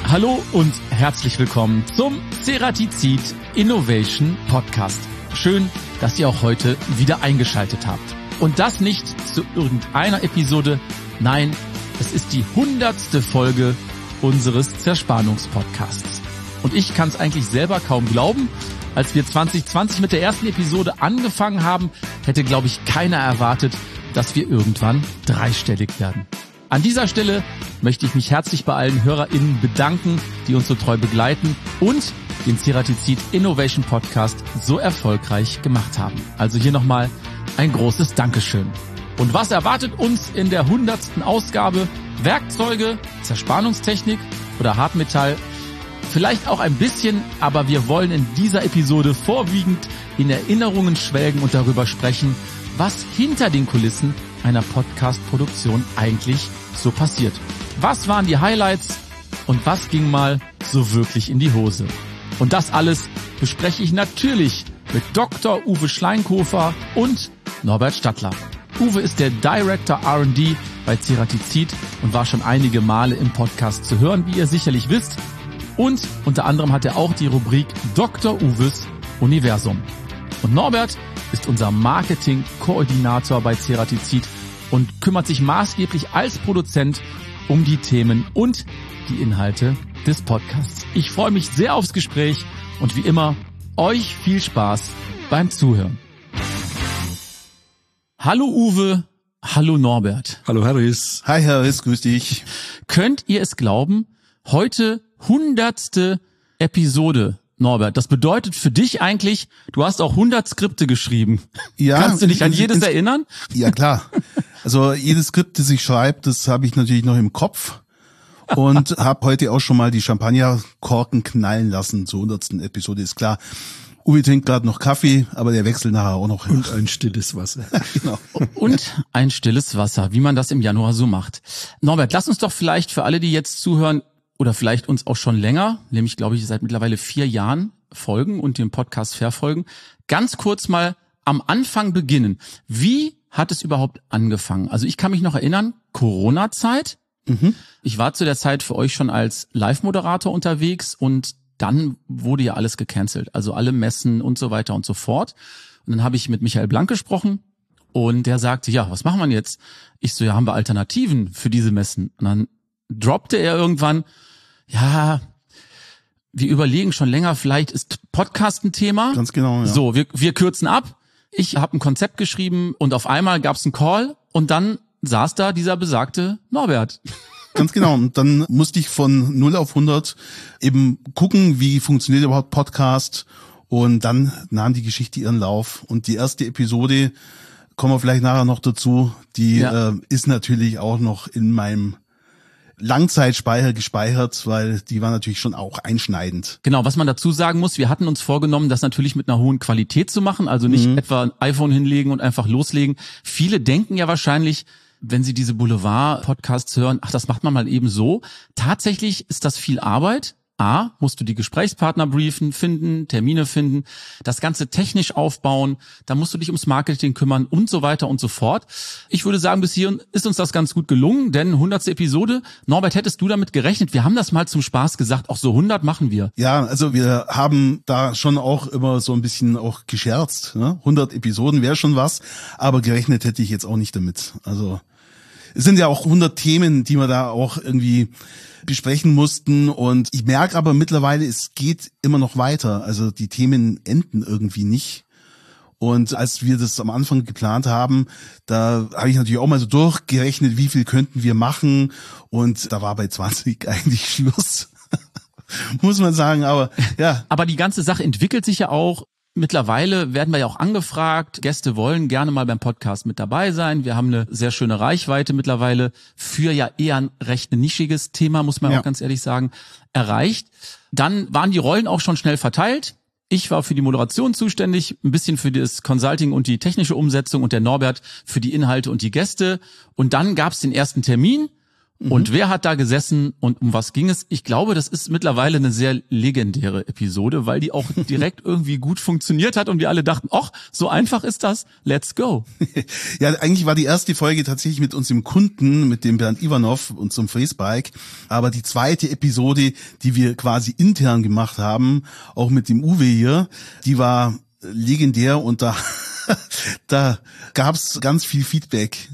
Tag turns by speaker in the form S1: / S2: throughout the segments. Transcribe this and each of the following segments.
S1: Hallo und herzlich willkommen zum Ceratizid Innovation Podcast. Schön, dass ihr auch heute wieder eingeschaltet habt. Und das nicht zu irgendeiner Episode, nein, es ist die 100. Folge unseres Zerspannungspodcasts. Und ich kann es eigentlich selber kaum glauben. Als wir 2020 mit der ersten Episode angefangen haben, hätte, glaube ich, keiner erwartet, dass wir irgendwann dreistellig werden. An dieser Stelle möchte ich mich herzlich bei allen HörerInnen bedanken, die uns so treu begleiten und den Ceratizid Innovation Podcast so erfolgreich gemacht haben. Also hier nochmal ein großes Dankeschön. Und was erwartet uns in der 100. Ausgabe? Werkzeuge, Zerspannungstechnik oder Hartmetall? Vielleicht auch ein bisschen, aber wir wollen in dieser Episode vorwiegend in Erinnerungen schwelgen und darüber sprechen, was hinter den Kulissen einer Podcast-Produktion eigentlich so passiert. Was waren die Highlights und was ging mal so wirklich in die Hose? Und das alles bespreche ich natürlich mit Dr. Uwe Schleinkofer und Norbert Stadler. Uwe ist der Director R&D bei Ceratizid und war schon einige Male im Podcast zu hören, wie ihr sicherlich wisst. Und unter anderem hat er auch die Rubrik Dr. Uwes Universum. Und Norbert ist unser Marketing-Koordinator bei Ceratizid und kümmert sich maßgeblich als Produzent um die Themen und die Inhalte des Podcasts. Ich freue mich sehr aufs Gespräch und wie immer, euch viel Spaß beim Zuhören. Hallo Uwe, hallo Norbert.
S2: Hallo Harris.
S3: Hi Harris, grüß dich.
S1: Könnt ihr es glauben? Heute 100. Episode, Norbert. Das bedeutet für dich eigentlich, du hast auch 100 Skripte geschrieben.
S3: Ja.
S1: Kannst du dich an jedes erinnern?
S3: Ja, klar. Also jedes Skript, das ich schreibe, das habe ich natürlich noch im Kopf und habe heute auch schon mal die Champagnerkorken knallen lassen zur 100. Episode, ist klar. Uwe trinkt gerade noch Kaffee, aber der wechselt nachher auch noch.
S2: Und ein stilles Wasser.
S3: Genau.
S1: Und ein stilles Wasser, wie man das im Januar so macht. Norbert, lass uns doch vielleicht für alle, die jetzt zuhören oder vielleicht uns auch schon länger, nämlich glaube ich seit mittlerweile 4 Jahren folgen und dem Podcast verfolgen, ganz kurz mal am Anfang beginnen. Wie hat es überhaupt angefangen? Also ich kann mich noch erinnern, Corona-Zeit. Ich war zu der Zeit für euch schon als Live-Moderator unterwegs und dann wurde ja alles gecancelt. Also alle Messen und so weiter und so fort. Und dann habe ich mit Michael Blank gesprochen und der sagte, ja, was machen wir jetzt? Ich so, ja, haben wir Alternativen für diese Messen? Und dann droppte er irgendwann, ja, wir überlegen schon länger, vielleicht ist Podcast ein Thema.
S3: Ganz genau, ja.
S1: So, wir kürzen ab. Ich habe ein Konzept geschrieben und auf einmal gab es einen Call und dann saß da dieser besagte Norbert.
S3: Ganz genau. Und dann musste ich von 0 auf 100 eben gucken, wie funktioniert überhaupt Podcast. Und dann nahm die Geschichte ihren Lauf. Und die erste Episode, kommen wir vielleicht nachher noch dazu, die ist natürlich auch noch in meinem Langzeitspeicher gespeichert, weil die war natürlich schon auch einschneidend.
S1: Genau, was man dazu sagen muss, wir hatten uns vorgenommen, das natürlich mit einer hohen Qualität zu machen, also nicht etwa ein iPhone hinlegen und einfach loslegen. Viele denken ja wahrscheinlich, wenn sie diese Boulevard-Podcasts hören, ach, das macht man mal eben so. Tatsächlich ist das viel Arbeit. A, musst du die Gesprächspartner briefen, finden, Termine finden, das Ganze technisch aufbauen, dann musst du dich ums Marketing kümmern und so weiter und so fort. Ich würde sagen, bis hierhin ist uns das ganz gut gelungen, denn 100. Episode. Norbert, hättest du damit gerechnet? Wir haben das mal zum Spaß gesagt, auch so 100 machen wir.
S3: Ja, also wir haben da schon auch immer so ein bisschen auch gescherzt. Ne? 100 Episoden wäre schon was, aber gerechnet hätte ich jetzt auch nicht damit. Also es sind ja auch 100 Themen, die wir da auch irgendwie besprechen mussten und ich merke aber mittlerweile, es geht immer noch weiter. Also die Themen enden irgendwie nicht. Und als wir das am Anfang geplant haben, da habe ich natürlich auch mal so durchgerechnet, wie viel könnten wir machen und da war bei 20 eigentlich Schluss. Muss man sagen, aber ja.
S1: Aber die ganze Sache entwickelt sich ja auch. Mittlerweile werden wir ja auch angefragt. Gäste wollen gerne mal beim Podcast mit dabei sein. Wir haben eine sehr schöne Reichweite mittlerweile für ja eher ein recht nischiges Thema, muss man auch ganz ehrlich sagen, erreicht. Dann waren die Rollen auch schon schnell verteilt. Ich war für die Moderation zuständig, ein bisschen für das Consulting und die technische Umsetzung und der Norbert für die Inhalte und die Gäste. Und dann gab es den ersten Termin Und wer hat da gesessen und um was ging es? Ich glaube, das ist mittlerweile eine sehr legendäre Episode, weil die auch direkt irgendwie gut funktioniert hat und wir alle dachten, ach, so einfach ist das, let's go.
S3: Ja, eigentlich war die erste Folge tatsächlich mit unserem Kunden, mit dem Bernd Ivanov, unserem Facebike. Aber die zweite Episode, die wir quasi intern gemacht haben, auch mit dem Uwe hier, die war legendär und da gab's ganz viel Feedback.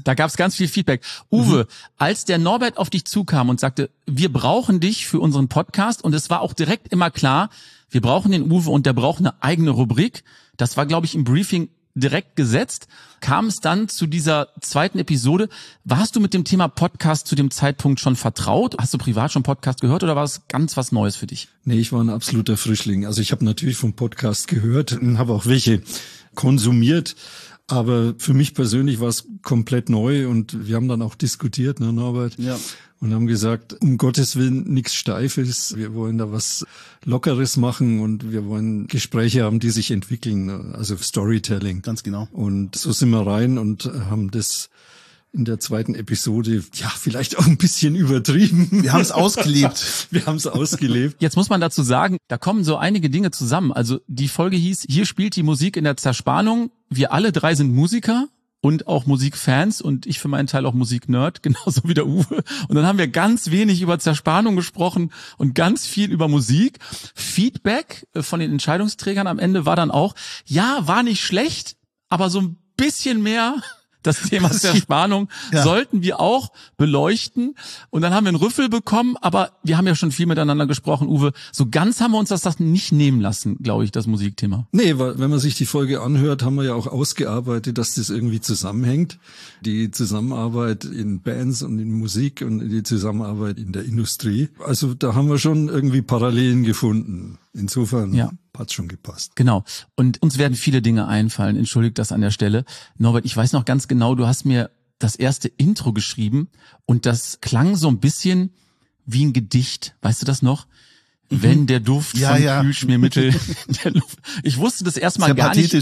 S1: Uwe, als der Norbert auf dich zukam und sagte, wir brauchen dich für unseren Podcast, und es war auch direkt immer klar, wir brauchen den Uwe und der braucht eine eigene Rubrik. Das war, glaube ich, im Briefing direkt gesetzt. Kam es dann zu dieser zweiten Episode. Warst du mit dem Thema Podcast zu dem Zeitpunkt schon vertraut? Hast du privat schon Podcast gehört oder war es ganz was Neues für dich?
S2: Nee, ich war ein absoluter Frischling. Also ich habe natürlich vom Podcast gehört und habe auch welche konsumiert. Aber für mich persönlich war es komplett neu und wir haben dann auch diskutiert, ne, Norbert?
S3: Ja.
S2: Und haben gesagt, um Gottes Willen nichts Steifes. Wir wollen da was Lockeres machen und wir wollen Gespräche haben, die sich entwickeln. Also Storytelling.
S3: Ganz genau.
S2: Und so sind wir rein und haben das in der zweiten Episode, ja, vielleicht auch ein bisschen übertrieben.
S3: Wir haben es ausgelebt.
S2: Wir haben es ausgelebt.
S1: Jetzt muss man dazu sagen, da kommen so einige Dinge zusammen. Also die Folge hieß, hier spielt die Musik in der Zerspannung. Wir alle drei sind Musiker und auch Musikfans und ich für meinen Teil auch Musiknerd, genauso wie der Uwe. Und dann haben wir ganz wenig über Zerspannung gesprochen und ganz viel über Musik. Feedback von den Entscheidungsträgern am Ende war dann auch, ja, war nicht schlecht, aber so ein bisschen mehr das Thema Zerspannung sollten wir auch beleuchten. Und dann haben wir einen Rüffel bekommen, aber wir haben ja schon viel miteinander gesprochen, Uwe. So ganz haben wir uns das nicht nehmen lassen, glaube ich, das Musikthema.
S2: Nee, weil wenn man sich die Folge anhört, haben wir ja auch ausgearbeitet, dass das irgendwie zusammenhängt. Die Zusammenarbeit in Bands und in Musik und die Zusammenarbeit in der Industrie. Also da haben wir schon irgendwie Parallelen gefunden. Insofern hat's schon gepasst.
S1: Genau. Und uns werden viele Dinge einfallen. Entschuldigt das an der Stelle. Norbert, ich weiß noch ganz genau, du hast mir das erste Intro geschrieben und das klang so ein bisschen wie ein Gedicht. Weißt du das noch? Wenn der Duft von Kühlschmiermittel der Luft. Ich wusste das erstmal gar nicht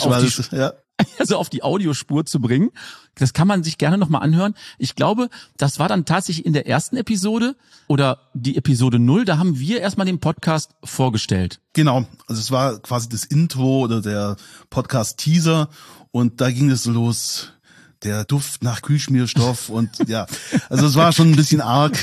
S1: auf die Audiospur zu bringen. Das kann man sich gerne nochmal anhören. Ich glaube, das war dann tatsächlich in der ersten Episode oder die Episode 0. Da haben wir erstmal den Podcast vorgestellt.
S3: Genau. Also es war quasi das Intro oder der Podcast-Teaser und da ging es so los. Der Duft nach Kühlschmierstoff und ja, also es war schon ein bisschen arg.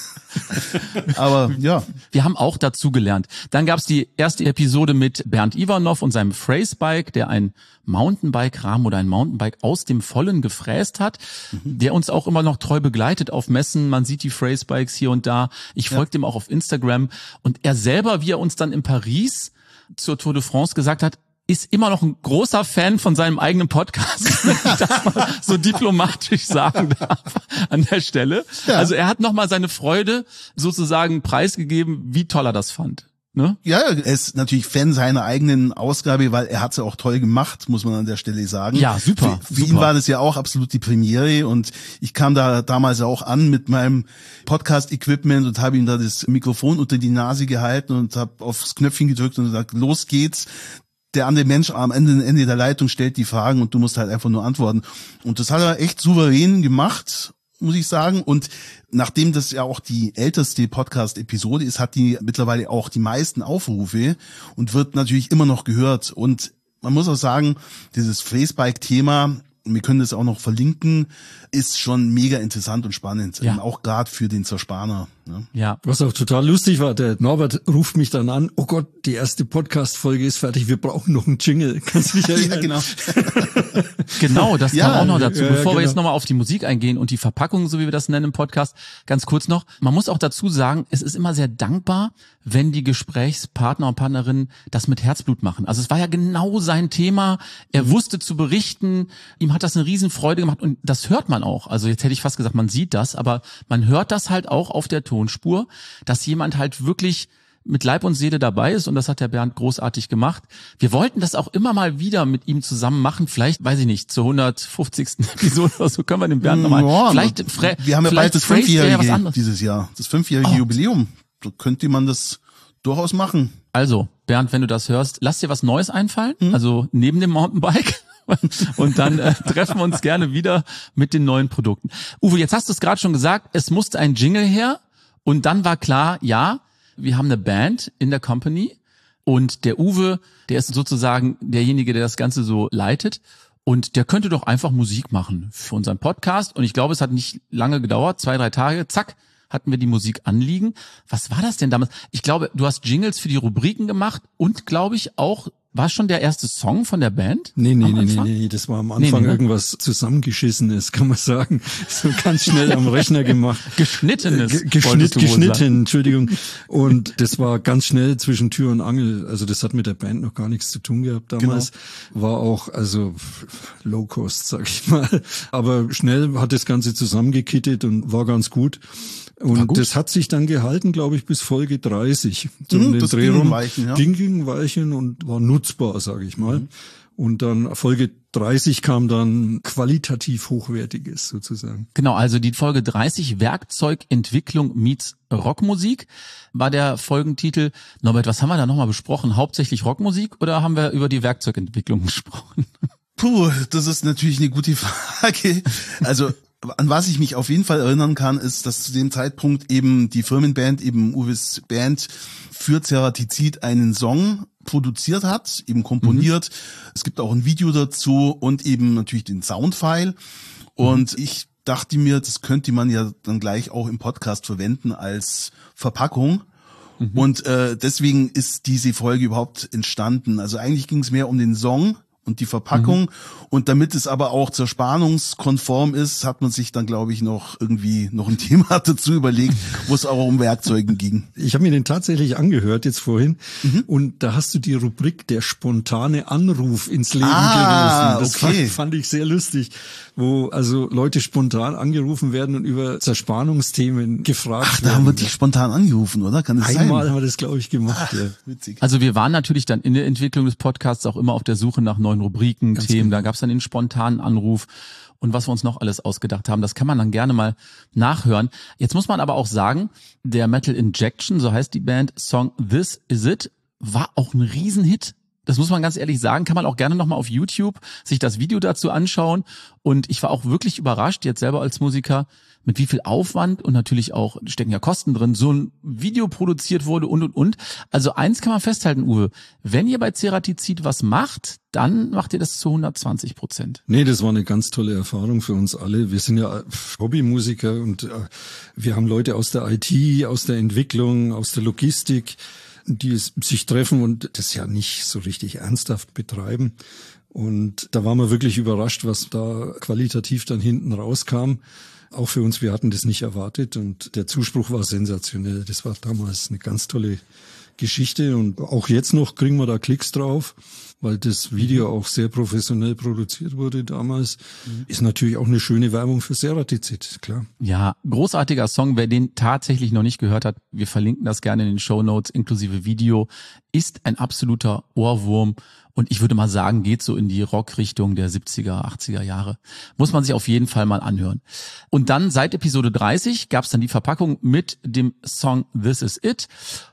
S3: Aber ja.
S1: Wir haben auch dazu gelernt. Dann gab's die erste Episode mit Bernd Ivanov und seinem Phrasebike, der ein Mountainbike-Rahmen oder ein Mountainbike aus dem Vollen gefräst hat, der uns auch immer noch treu begleitet auf Messen. Man sieht die Phrasebikes hier und da. Ich folge dem auch auf Instagram. Und er selber, wie er uns dann in Paris zur Tour de France gesagt hat, ist immer noch ein großer Fan von seinem eigenen Podcast, wenn ich das mal so diplomatisch sagen darf an der Stelle. Ja. Also er hat nochmal seine Freude sozusagen preisgegeben, wie toll er das fand. Ne?
S3: Ja, er ist natürlich Fan seiner eigenen Ausgabe, weil er hat sie auch toll gemacht, muss man an der Stelle sagen.
S1: Ja, super.
S3: Für ihn war das ja auch absolut die Premiere und ich kam da damals auch an mit meinem Podcast-Equipment und habe ihm da das Mikrofon unter die Nase gehalten und habe aufs Knöpfchen gedrückt und gesagt, los geht's. Der andere Mensch am Ende der Leitung stellt die Fragen und du musst halt einfach nur antworten. Und das hat er echt souverän gemacht, muss ich sagen. Und nachdem das ja auch die älteste Podcast-Episode ist, hat die mittlerweile auch die meisten Aufrufe und wird natürlich immer noch gehört. Und man muss auch sagen, dieses Facebike-Thema, wir können das auch noch verlinken, ist schon mega interessant und spannend.
S1: Ja.
S3: Auch gerade für den Zerspaner. Ne?
S1: Ja.
S2: Was auch total lustig war, der Norbert ruft mich dann an, oh Gott, die erste Podcast-Folge ist fertig, wir brauchen noch einen Jingle. Kannst du mich erinnern?
S3: Ja, genau.
S1: Genau, das kam auch noch dazu. Bevor wir
S2: genau.
S1: jetzt nochmal auf die Musik eingehen und die Verpackung, so wie wir das nennen im Podcast, ganz kurz noch. Man muss auch dazu sagen, es ist immer sehr dankbar, wenn die Gesprächspartner und Partnerinnen das mit Herzblut machen. Also es war ja genau sein Thema. Er wusste zu berichten. Ihm hat das eine Riesenfreude gemacht und das hört man auch. Also jetzt hätte ich fast gesagt, man sieht das, aber man hört das halt auch auf der Tonspur, dass jemand halt wirklich mit Leib und Seele dabei ist und das hat der Bernd großartig gemacht. Wir wollten das auch immer mal wieder mit ihm zusammen machen, vielleicht, weiß ich nicht, zur 150. Episode oder so können wir den Bernd nochmal.
S3: Wir haben ja bald das 5-jährige dieses Jahr, das 5-jährige Jubiläum. Da könnte man das durchaus machen.
S1: Also, Bernd, wenn du das hörst, lass dir was Neues einfallen, also neben dem Mountainbike. Und dann treffen wir uns gerne wieder mit den neuen Produkten. Uwe, jetzt hast du es gerade schon gesagt, es musste ein Jingle her und dann war klar, ja, wir haben eine Band in der Company und der Uwe, der ist sozusagen derjenige, der das Ganze so leitet. Und der könnte doch einfach Musik machen für unseren Podcast. Und ich glaube, es hat nicht lange gedauert, 2-3 Tage, zack, hatten wir die Musik anliegen. Was war das denn damals? Ich glaube, du hast Jingles für die Rubriken gemacht und glaube ich auch, war schon der erste Song von der Band?
S2: Nee, das war am Anfang irgendwas Zusammengeschissenes, kann man sagen. So ganz schnell am Rechner gemacht.
S1: Geschnittenes.
S2: Geschnitten, Entschuldigung. Und das war ganz schnell zwischen Tür und Angel. Also das hat mit der Band noch gar nichts zu tun gehabt damals. Genau. War auch, also Low Cost, sag ich mal. Aber schnell hat das Ganze zusammengekittet und war ganz gut. Und das hat sich dann gehalten, glaube ich, bis Folge 30. So um den Dreh rum. Ging Weichen und war nutzbar, sage ich mal. Und dann Folge 30 kam dann qualitativ Hochwertiges sozusagen.
S1: Genau, also die Folge 30, Werkzeugentwicklung meets Rockmusik, war der Folgentitel. Norbert, was haben wir da nochmal besprochen? Hauptsächlich Rockmusik oder haben wir über die Werkzeugentwicklung gesprochen?
S3: Puh, das ist natürlich eine gute Frage. Also an was ich mich auf jeden Fall erinnern kann, ist, dass zu dem Zeitpunkt eben die Firmenband, eben Uwes Band, für Ceratizid einen Song produziert hat, eben komponiert. Es gibt auch ein Video dazu und eben natürlich den Soundfile. Und ich dachte mir, das könnte man ja dann gleich auch im Podcast verwenden als Verpackung. Und deswegen ist diese Folge überhaupt entstanden. Also eigentlich ging es mehr um den Song und die Verpackung. Und damit es aber auch zerspannungskonform ist, hat man sich dann, glaube ich, noch ein Thema dazu überlegt, wo es auch um Werkzeugen ging.
S2: Ich habe mir den tatsächlich angehört jetzt vorhin und da hast du die Rubrik der spontane Anruf ins Leben gerufen. Das fand ich sehr lustig, wo also Leute spontan angerufen werden und über Zerspannungsthemen gefragt werden.
S3: Da haben wir dich spontan angerufen, oder? Kann das sein?
S2: Einmal haben wir das, glaube ich, gemacht. Ja.
S3: Witzig.
S1: Also wir waren natürlich dann in der Entwicklung des Podcasts auch immer auf der Suche nach neuen Rubriken, Themen. Genau. Da gab es dann den spontanen Anruf und was wir uns noch alles ausgedacht haben. Das kann man dann gerne mal nachhören. Jetzt muss man aber auch sagen, der Metal Injection, so heißt die Band, Song This Is It, war auch ein Riesenhit. Das muss man ganz ehrlich sagen, kann man auch gerne nochmal auf YouTube sich das Video dazu anschauen. Und ich war auch wirklich überrascht, jetzt selber als Musiker, mit wie viel Aufwand und natürlich auch, stecken ja Kosten drin, so ein Video produziert wurde und. Also eins kann man festhalten, Uwe, wenn ihr bei Ceratizid was macht, dann macht ihr das zu 120%.
S2: Nee, das war eine ganz tolle Erfahrung für uns alle. Wir sind ja Hobbymusiker und wir haben Leute aus der IT, aus der Entwicklung, aus der Logistik, die sich treffen und das ja nicht so richtig ernsthaft betreiben. Und da waren wir wirklich überrascht, was da qualitativ dann hinten rauskam. Auch für uns, wir hatten das nicht erwartet und der Zuspruch war sensationell. Das war damals eine ganz tolle Geschichte und auch jetzt noch kriegen wir da Klicks drauf, weil das Video auch sehr professionell produziert wurde damals. Ist natürlich auch eine schöne Werbung für Ceratizid, klar.
S1: Ja, großartiger Song. Wer den tatsächlich noch nicht gehört hat, wir verlinken das gerne in den Shownotes inklusive Video. Ist ein absoluter Ohrwurm und ich würde mal sagen, geht so in die Rockrichtung der 70er, 80er Jahre. Muss man sich auf jeden Fall mal anhören. Und dann seit Episode 30 gab es dann die Verpackung mit dem Song This Is It.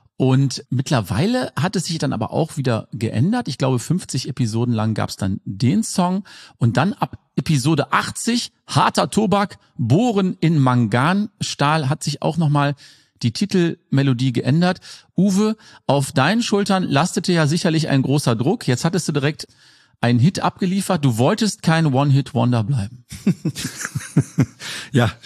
S1: Und mittlerweile hat es sich dann aber auch wieder geändert. Ich glaube, 50 Episoden lang gab es dann den Song. Und dann ab Episode 80, harter Tobak, Bohren in Manganstahl, hat sich auch nochmal die Titelmelodie geändert. Uwe, auf deinen Schultern lastete ja sicherlich ein großer Druck. Jetzt hattest du direkt einen Hit abgeliefert. Du wolltest kein One-Hit-Wonder bleiben.
S2: Ja,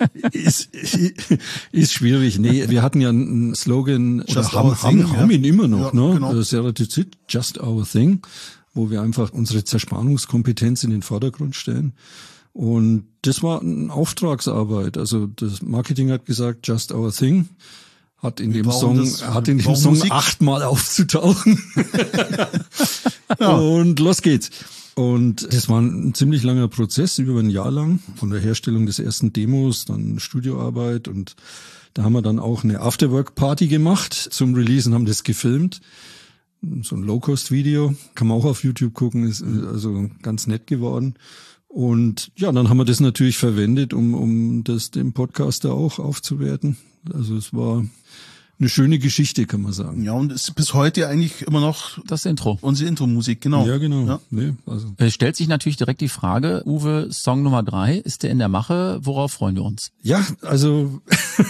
S2: ist schwierig. Nee, wir hatten ja einen Slogan, oder haben ihn immer noch, ja, ne? Genau. Ceratizid, Just Our Thing, wo wir einfach unsere Zerspannungskompetenz in den Vordergrund stellen. Und das war eine Auftragsarbeit. Also das Marketing hat gesagt, Just Our Thing. Hat in dem Song 8-mal aufzutauchen. Ja. Und los geht's. Und das war ein ziemlich langer Prozess, über ein Jahr lang, von der Herstellung des ersten Demos, dann Studioarbeit und da haben wir dann auch eine Afterwork-Party gemacht zum Release und haben das gefilmt. So ein Low-Cost-Video, kann man auch auf YouTube gucken, ist also ganz nett geworden. Und ja, dann haben wir das natürlich verwendet, um das dem Podcaster auch aufzuwerten. Also es war eine schöne Geschichte, kann man sagen.
S3: Ja, und ist bis heute eigentlich immer noch
S1: Das Intro.
S3: unsere Intro-Musik, genau.
S2: Ja, genau.
S3: Ja.
S2: Nee, also.
S1: Stellt sich natürlich direkt die Frage, Uwe, Song Nummer 3, ist der in der Mache? Worauf freuen wir uns?
S2: Ja, also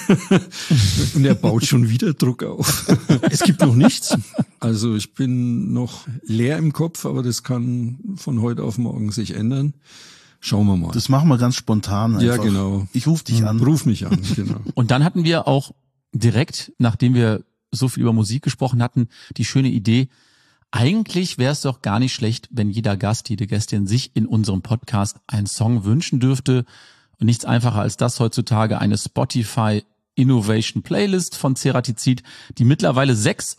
S2: und er baut schon wieder Druck auf. Es gibt noch nichts. Also ich bin noch leer im Kopf, aber das kann von heute auf morgen sich ändern. Schauen wir mal.
S3: Das machen wir ganz spontan einfach.
S2: Ja, genau.
S3: Ich rufe dich an.
S2: Ruf mich an, genau.
S1: Und dann hatten wir auch direkt, nachdem wir so viel über Musik gesprochen hatten, die schöne Idee, eigentlich wäre es doch gar nicht schlecht, wenn jeder Gast, jede Gästin sich in unserem Podcast einen Song wünschen dürfte. Und nichts einfacher als das heutzutage, eine Spotify Innovation Playlist von Ceratizid, die mittlerweile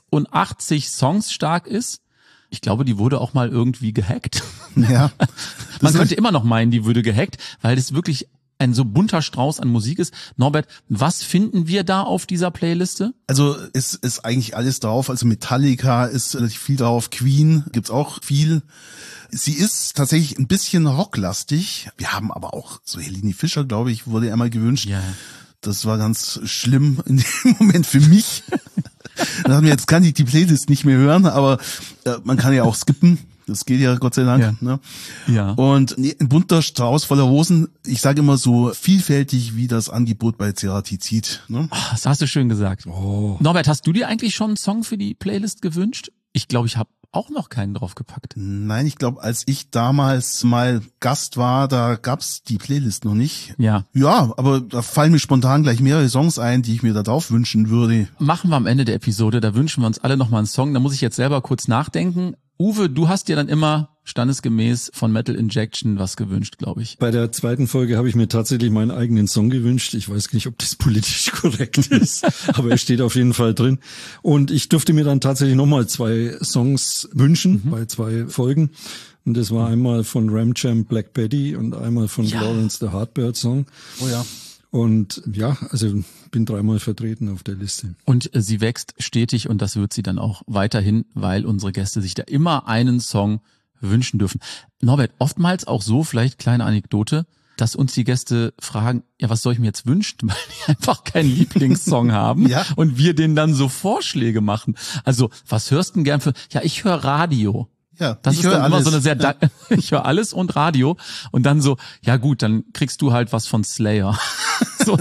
S1: 86 Songs stark ist. Ich glaube, die wurde auch mal irgendwie gehackt.
S3: Ja.
S1: Man könnte immer noch meinen, die würde gehackt, weil das wirklich ein so bunter Strauß an Musik ist. Norbert, was finden wir da auf dieser Playliste?
S3: Also es ist eigentlich alles drauf. Also Metallica ist relativ viel drauf. Queen gibt's auch viel. Sie ist tatsächlich ein bisschen rocklastig. Wir haben aber auch so Helene Fischer, glaube ich, wurde einmal gewünscht.
S1: Ja.
S3: Das war ganz schlimm in dem Moment für mich. Dann haben wir jetzt kann ich die Playlist nicht mehr hören, aber man kann ja auch skippen. Das geht ja Gott sei Dank.
S1: Ja.
S3: Ne?
S1: Ja.
S3: Und ein bunter Strauß voller Rosen. Ich sage immer so vielfältig wie das Angebot bei Ceratizid. Ne?
S1: Das hast du schön gesagt.
S2: Oh.
S1: Norbert, hast du dir eigentlich schon einen Song für die Playlist gewünscht? Ich glaube, ich habe auch noch keinen draufgepackt.
S3: Nein, ich glaube, als ich damals mal Gast war, da gab's die Playlist noch nicht.
S1: Ja.
S3: Ja, aber da fallen mir spontan gleich mehrere Songs ein, die ich mir da drauf wünschen würde.
S1: Machen wir am Ende der Episode, da wünschen wir uns alle nochmal einen Song. Da muss ich jetzt selber kurz nachdenken. Uwe, du hast dir dann immer standesgemäß von Metal Injection was gewünscht, glaube ich.
S2: Bei der zweiten Folge habe ich mir tatsächlich meinen eigenen Song gewünscht. Ich weiß nicht, ob das politisch korrekt ist, aber er steht auf jeden Fall drin. Und ich durfte mir dann tatsächlich nochmal 2 Songs wünschen bei 2 Folgen. Und das war einmal von Ramjam Black Betty und einmal von Lawrence the Heartbird Song.
S3: Oh ja.
S2: Und ja, also bin 3-mal vertreten auf der Liste.
S1: Und sie wächst stetig und das wird sie dann auch weiterhin, weil unsere Gäste sich da immer einen Song wünschen dürfen. Norbert, oftmals auch so, vielleicht kleine Anekdote, dass uns die Gäste fragen, ja, was soll ich mir jetzt wünschen, weil die einfach keinen Lieblingssong haben
S3: Ja.
S1: und wir denen dann so Vorschläge machen. Also, was hörst du denn gern für, ja, ich höre Radio.
S3: Ja,
S1: Das
S3: ich
S1: ist
S3: höre
S1: dann immer
S3: alles.
S1: so eine sehr, ich höre alles und Radio und dann so, ja gut, dann kriegst du halt was von Slayer. So.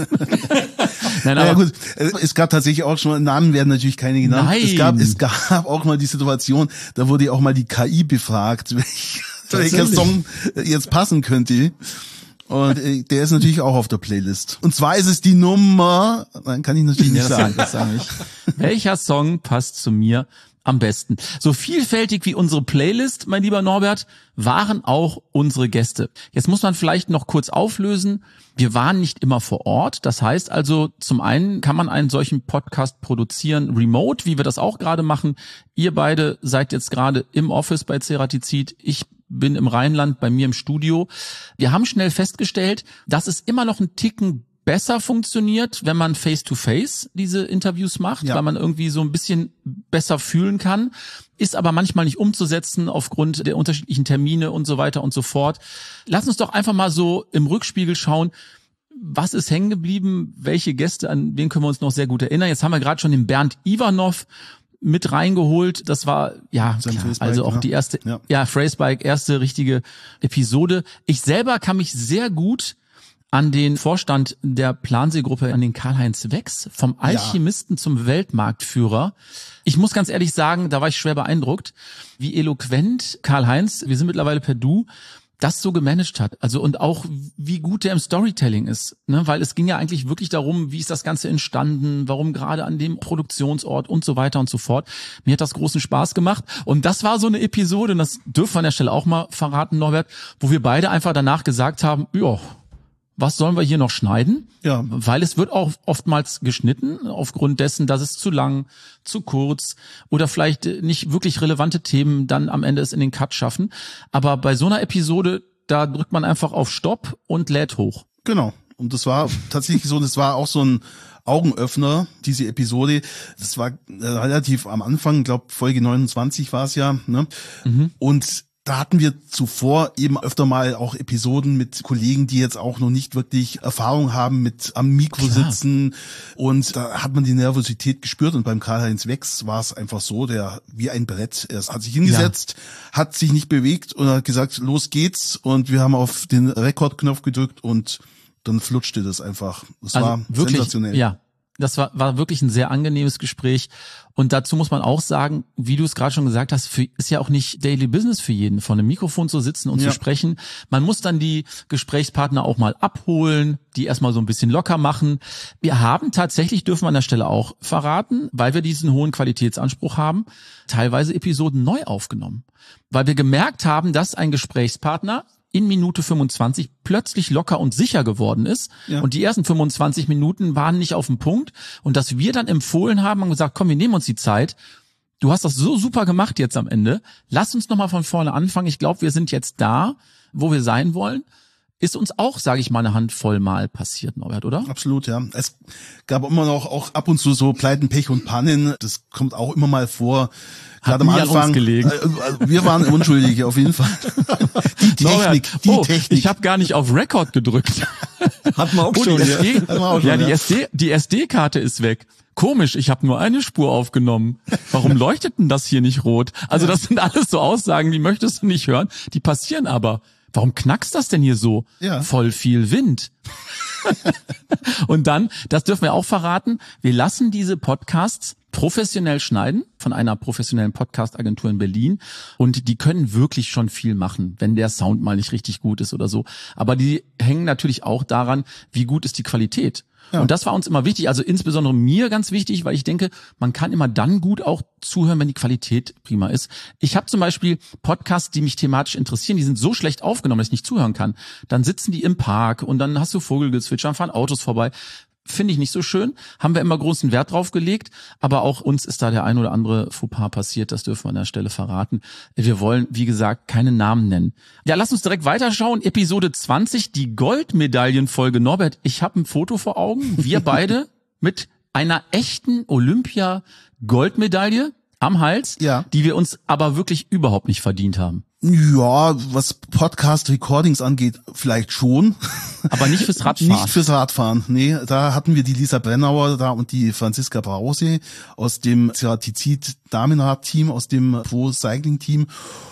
S1: Nein,
S3: Naja
S1: aber
S3: gut, es gab tatsächlich auch schon, Namen werden natürlich keine genannt.
S1: Nein.
S3: Es gab auch mal die Situation, da wurde auch mal die KI befragt, welcher Song jetzt passen könnte. Und der ist natürlich auch auf der Playlist. Und zwar ist es die Nummer, nein, kann ich natürlich nicht sagen.
S1: das sage ich. Welcher Song passt zu mir am besten? So vielfältig wie unsere Playlist, mein lieber Norbert, waren auch unsere Gäste. Jetzt muss man vielleicht noch kurz auflösen. Wir waren nicht immer vor Ort. Das heißt also, zum einen kann man einen solchen Podcast produzieren remote, wie wir das auch gerade machen. Ihr beide seid jetzt gerade im Office bei Ceratizid. Ich bin im Rheinland bei mir im Studio. Wir haben schnell festgestellt, dass es immer noch einen Ticken besser funktioniert, wenn man face-to-face diese Interviews macht,
S3: Ja.
S1: weil man irgendwie so ein bisschen besser fühlen kann, ist aber manchmal nicht umzusetzen aufgrund der unterschiedlichen Termine und so weiter und so fort. Lass uns doch einfach mal so im Rückspiegel schauen, was ist hängen geblieben, welche Gäste, an wen können wir uns noch sehr gut erinnern. Jetzt haben wir gerade schon den Bernd Ivanov mit reingeholt. Das war, ja,
S3: Sein
S1: klar,
S3: Phrasebike,
S1: also auch
S3: ne?
S1: die erste,
S3: Ja.
S1: Phrasebike, erste richtige Episode. Ich selber kann mich sehr gut an den Vorstand der Planseegruppe, an den Karl-Heinz Wex, vom Alchemisten zum Weltmarktführer. Ich muss ganz ehrlich sagen, da war ich schwer beeindruckt, wie eloquent Karl-Heinz, wir sind mittlerweile per Du, das so gemanagt hat. Also und auch wie gut der im Storytelling ist, ne? Weil es ging ja eigentlich wirklich darum, wie ist das Ganze entstanden, warum gerade an dem Produktionsort und so weiter und so fort. Mir hat das großen Spaß gemacht und das war so eine Episode, und das dürfen wir an der Stelle auch mal verraten, Norbert, wo wir beide einfach danach gesagt haben, ja, was sollen wir hier noch schneiden?
S3: Ja.
S1: Weil es wird auch oftmals geschnitten, aufgrund dessen, dass es zu lang, zu kurz oder vielleicht nicht wirklich relevante Themen dann am Ende es in den Cut schaffen. Aber bei so einer Episode, da drückt man einfach auf Stopp und lädt hoch.
S3: Genau. Und das war tatsächlich so, das war auch so ein Augenöffner, diese Episode. Das war relativ am Anfang, glaube Folge 29 war es ja. Ne? Und Da hatten wir zuvor eben öfter mal auch Episoden mit Kollegen, die jetzt auch noch nicht wirklich Erfahrung haben mit am Mikro sitzen. Und da hat man die Nervosität gespürt. Und beim Karl-Heinz Wex war es einfach so, der wie ein Brett. Er hat sich hingesetzt, hat sich nicht bewegt und hat gesagt, los geht's. Und wir haben auf den Rekordknopf gedrückt und dann flutschte das einfach. Das war
S1: wirklich,
S3: sensationell.
S1: Ja. Das war wirklich ein sehr angenehmes Gespräch. Und dazu muss man auch sagen, wie du es gerade schon gesagt hast, ist ja auch nicht Daily Business für jeden, vor einem Mikrofon zu sitzen und zu sprechen. Man muss dann die Gesprächspartner auch mal abholen, die erstmal so ein bisschen locker machen. Wir haben tatsächlich, dürfen wir an der Stelle auch verraten, weil wir diesen hohen Qualitätsanspruch haben, teilweise Episoden neu aufgenommen. Weil wir gemerkt haben, dass ein Gesprächspartner in Minute 25 plötzlich locker und sicher geworden ist. Ja. Und die ersten 25 Minuten waren nicht auf dem Punkt. Und dass wir dann empfohlen haben und gesagt, komm, wir nehmen uns die Zeit. Du hast das so super gemacht jetzt am Ende. Lass uns nochmal von vorne anfangen. Ich glaube, wir sind jetzt da, wo wir sein wollen. Ist uns auch, sage ich mal, eine Handvoll Mal passiert, Norbert, oder?
S3: Absolut, ja. Es gab immer noch auch ab und zu so Pleiten, Pech und Pannen. Das kommt auch immer mal vor. Gerade am Anfang. Wir waren unschuldig, auf jeden Fall. Die Technik,
S1: Norbert, ich habe gar nicht auf Record gedrückt.
S2: Hatten wir auch schon.
S1: Die SD-Karte ist weg. Komisch, ich habe nur eine Spur aufgenommen. Warum leuchtet denn das hier nicht rot? Also das sind alles so Aussagen, die möchtest du nicht hören. Die passieren aber. Warum knackst das denn hier so? Ja. Voll viel Wind. Und dann, das dürfen wir auch verraten, wir lassen diese Podcasts professionell schneiden von einer professionellen Podcast-Agentur in Berlin und die können wirklich schon viel machen, wenn der Sound mal nicht richtig gut ist oder so. Aber die hängen natürlich auch daran, wie gut ist die Qualität. Ja. Und das war uns immer wichtig, also insbesondere mir ganz wichtig, weil ich denke, man kann immer dann gut auch zuhören, wenn die Qualität prima ist. Ich habe zum Beispiel Podcasts, die mich thematisch interessieren, die sind so schlecht aufgenommen, dass ich nicht zuhören kann. Dann sitzen die im Park und dann hast du Vogelgezwitscher, fahren Autos vorbei. Finde ich nicht so schön, haben wir immer großen Wert drauf gelegt, aber auch uns ist da der ein oder andere Fauxpas passiert, das dürfen wir an der Stelle verraten. Wir wollen, wie gesagt, keine Namen nennen. Ja, lass uns direkt weiterschauen. Episode 20, die Goldmedaillenfolge. Norbert, ich habe ein Foto vor Augen, wir beide mit einer echten Olympia-Goldmedaille am Hals, die wir uns aber wirklich überhaupt nicht verdient haben.
S3: Ja, was Podcast-Recordings angeht, vielleicht schon.
S1: Aber nicht fürs Radfahren.
S3: Nicht fürs Radfahren, nee. Da hatten wir die Lisa Brennauer da und die Franziska Brause aus dem Ceratizid-Damenrad-Team, aus dem Pro-Cycling-Team.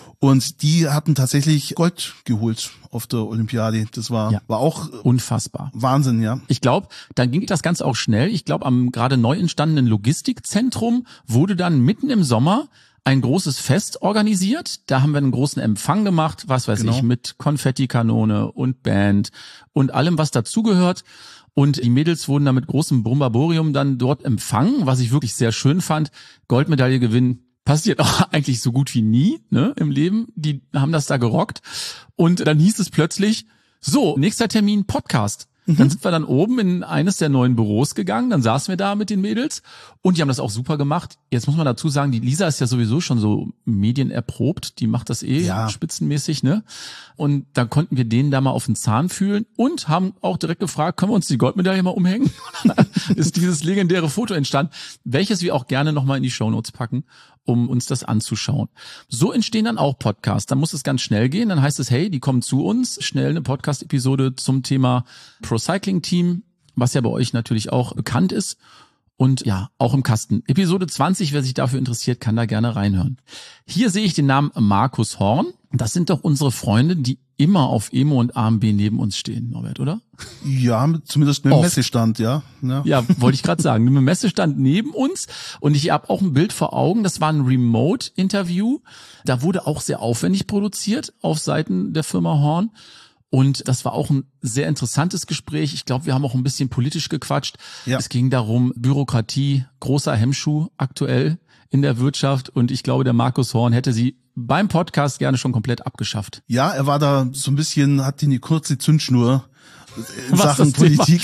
S3: Und die hatten tatsächlich Gold geholt auf der Olympiade. Das war auch
S1: unfassbar.
S3: Wahnsinn, ja.
S1: Ich glaube, dann ging das Ganze auch schnell. Ich glaube, am gerade neu entstandenen Logistikzentrum wurde dann mitten im Sommer ein großes Fest organisiert. Da haben wir einen großen Empfang gemacht, was weiß ich, mit Konfettikanone und Band und allem, was dazugehört. Und die Mädels wurden da mit großem Brimborium dann dort empfangen, was ich wirklich sehr schön fand. Goldmedaille gewinnen passiert auch eigentlich so gut wie nie, ne, im Leben. Die haben das da gerockt. Und dann hieß es plötzlich, so, nächster Termin, Podcast. Dann sind wir dann oben in eines der neuen Büros gegangen, dann saßen wir da mit den Mädels und die haben das auch super gemacht. Jetzt muss man dazu sagen, die Lisa ist ja sowieso schon so medienerprobt, die macht das spitzenmäßig, ne? Und da konnten wir denen da mal auf den Zahn fühlen und haben auch direkt gefragt, können wir uns die Goldmedaille mal umhängen? Ist dieses legendäre Foto entstanden, welches wir auch gerne nochmal in die Shownotes packen, um uns das anzuschauen. So entstehen dann auch Podcasts. Dann muss es ganz schnell gehen. Dann heißt es, hey, die kommen zu uns. Schnell eine Podcast-Episode zum Thema Pro-Cycling-Team, was ja bei euch natürlich auch bekannt ist. Und ja, auch im Kasten. Episode 20, wer sich dafür interessiert, kann da gerne reinhören. Hier sehe ich den Namen Markus Horn. Das sind doch unsere Freunde, die immer auf Emo und AMB neben uns stehen, Norbert, oder?
S3: Ja, zumindest mit dem Messestand, ja.
S1: Ja, wollte ich gerade sagen. Mit dem Messestand neben uns. Und ich habe auch ein Bild vor Augen. Das war ein Remote-Interview. Da wurde auch sehr aufwendig produziert auf Seiten der Firma Horn. Und das war auch ein sehr interessantes Gespräch. Ich glaube, wir haben auch ein bisschen politisch gequatscht. Ja. Es ging darum, Bürokratie, großer Hemmschuh aktuell in der Wirtschaft. Und ich glaube, der Markus Horn hätte sie beim Podcast gerne schon komplett abgeschafft.
S3: Ja, er war da so ein bisschen, hat eine kurze Zündschnur in Sachen Politik,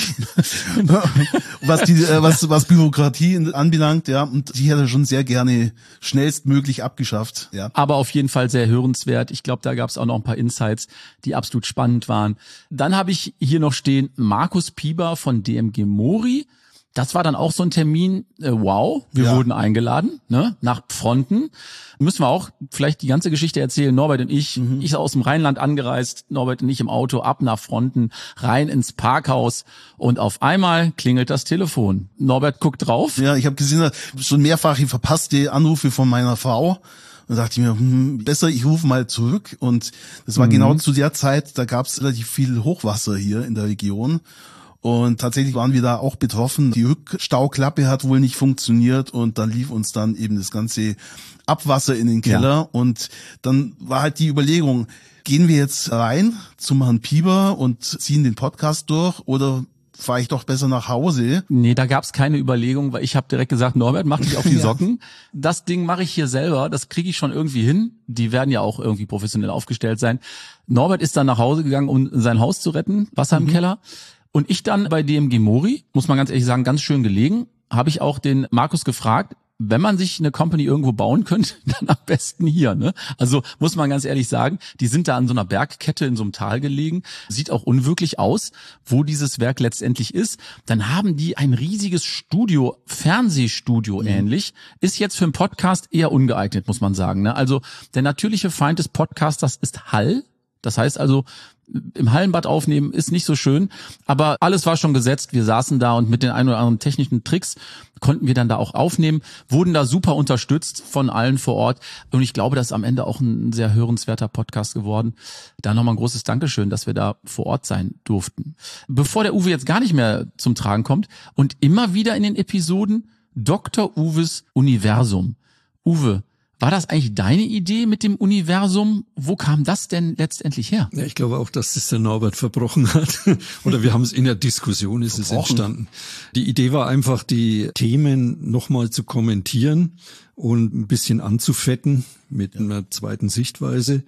S3: was Bürokratie anbelangt, ja, und die hätte er schon sehr gerne schnellstmöglich abgeschafft, ja.
S1: Aber auf jeden Fall sehr hörenswert. Ich glaube, da gab es auch noch ein paar Insights, die absolut spannend waren. Dann habe ich hier noch stehen Markus Pieber von DMG Mori. Das war dann auch so ein Termin, wow, wir wurden eingeladen, ne, nach Pfronten. Müssen wir auch vielleicht die ganze Geschichte erzählen. Norbert und ich aus dem Rheinland angereist, Norbert und ich im Auto, ab nach Pfronten, rein ins Parkhaus und auf einmal klingelt das Telefon. Norbert guckt drauf.
S3: Ja, ich habe gesehen, schon mehrfach verpasste Anrufe von meiner Frau. Und da dachte ich mir, besser, ich rufe mal zurück. Und das war genau zu der Zeit, da gab es relativ viel Hochwasser hier in der Region. Und tatsächlich waren wir da auch betroffen. Die Rückstauklappe hat wohl nicht funktioniert und dann lief uns dann eben das ganze Abwasser in den Keller. Ja. Und dann war halt die Überlegung, gehen wir jetzt rein zum Herrn Pieper und ziehen den Podcast durch oder fahre ich doch besser nach Hause?
S1: Nee, da gab's keine Überlegung, weil ich habe direkt gesagt, Norbert, mach dich auf die Socken. Das Ding mache ich hier selber, das kriege ich schon irgendwie hin. Die werden ja auch irgendwie professionell aufgestellt sein. Norbert ist dann nach Hause gegangen, um sein Haus zu retten, Wasser im Keller. Und ich dann bei DMG Mori, muss man ganz ehrlich sagen, ganz schön gelegen, habe ich auch den Markus gefragt, wenn man sich eine Company irgendwo bauen könnte, dann am besten hier, ne? Also muss man ganz ehrlich sagen, die sind da an so einer Bergkette in so einem Tal gelegen, sieht auch unwirklich aus, wo dieses Werk letztendlich ist. Dann haben die ein riesiges Studio, Fernsehstudio ähnlich, ist jetzt für einen Podcast eher ungeeignet, muss man sagen, ne? Also der natürliche Feind des Podcasters ist Hall. Das heißt also, im Hallenbad aufnehmen ist nicht so schön, aber alles war schon gesetzt. Wir saßen da und mit den ein oder anderen technischen Tricks konnten wir dann da auch aufnehmen, wurden da super unterstützt von allen vor Ort und ich glaube, das ist am Ende auch ein sehr hörenswerter Podcast geworden. Da nochmal ein großes Dankeschön, dass wir da vor Ort sein durften. Bevor der Uwe jetzt gar nicht mehr zum Tragen kommt und immer wieder in den Episoden Dr. Uwes Universum. Uwe, war das eigentlich deine Idee mit dem Universum? Wo kam das denn letztendlich her?
S2: Ja, ich glaube auch, dass das der Norbert verbrochen hat. Oder wir haben es in der Diskussion, ist es entstanden. Die Idee war einfach, die Themen nochmal zu kommentieren und ein bisschen anzufetten mit einer zweiten Sichtweise.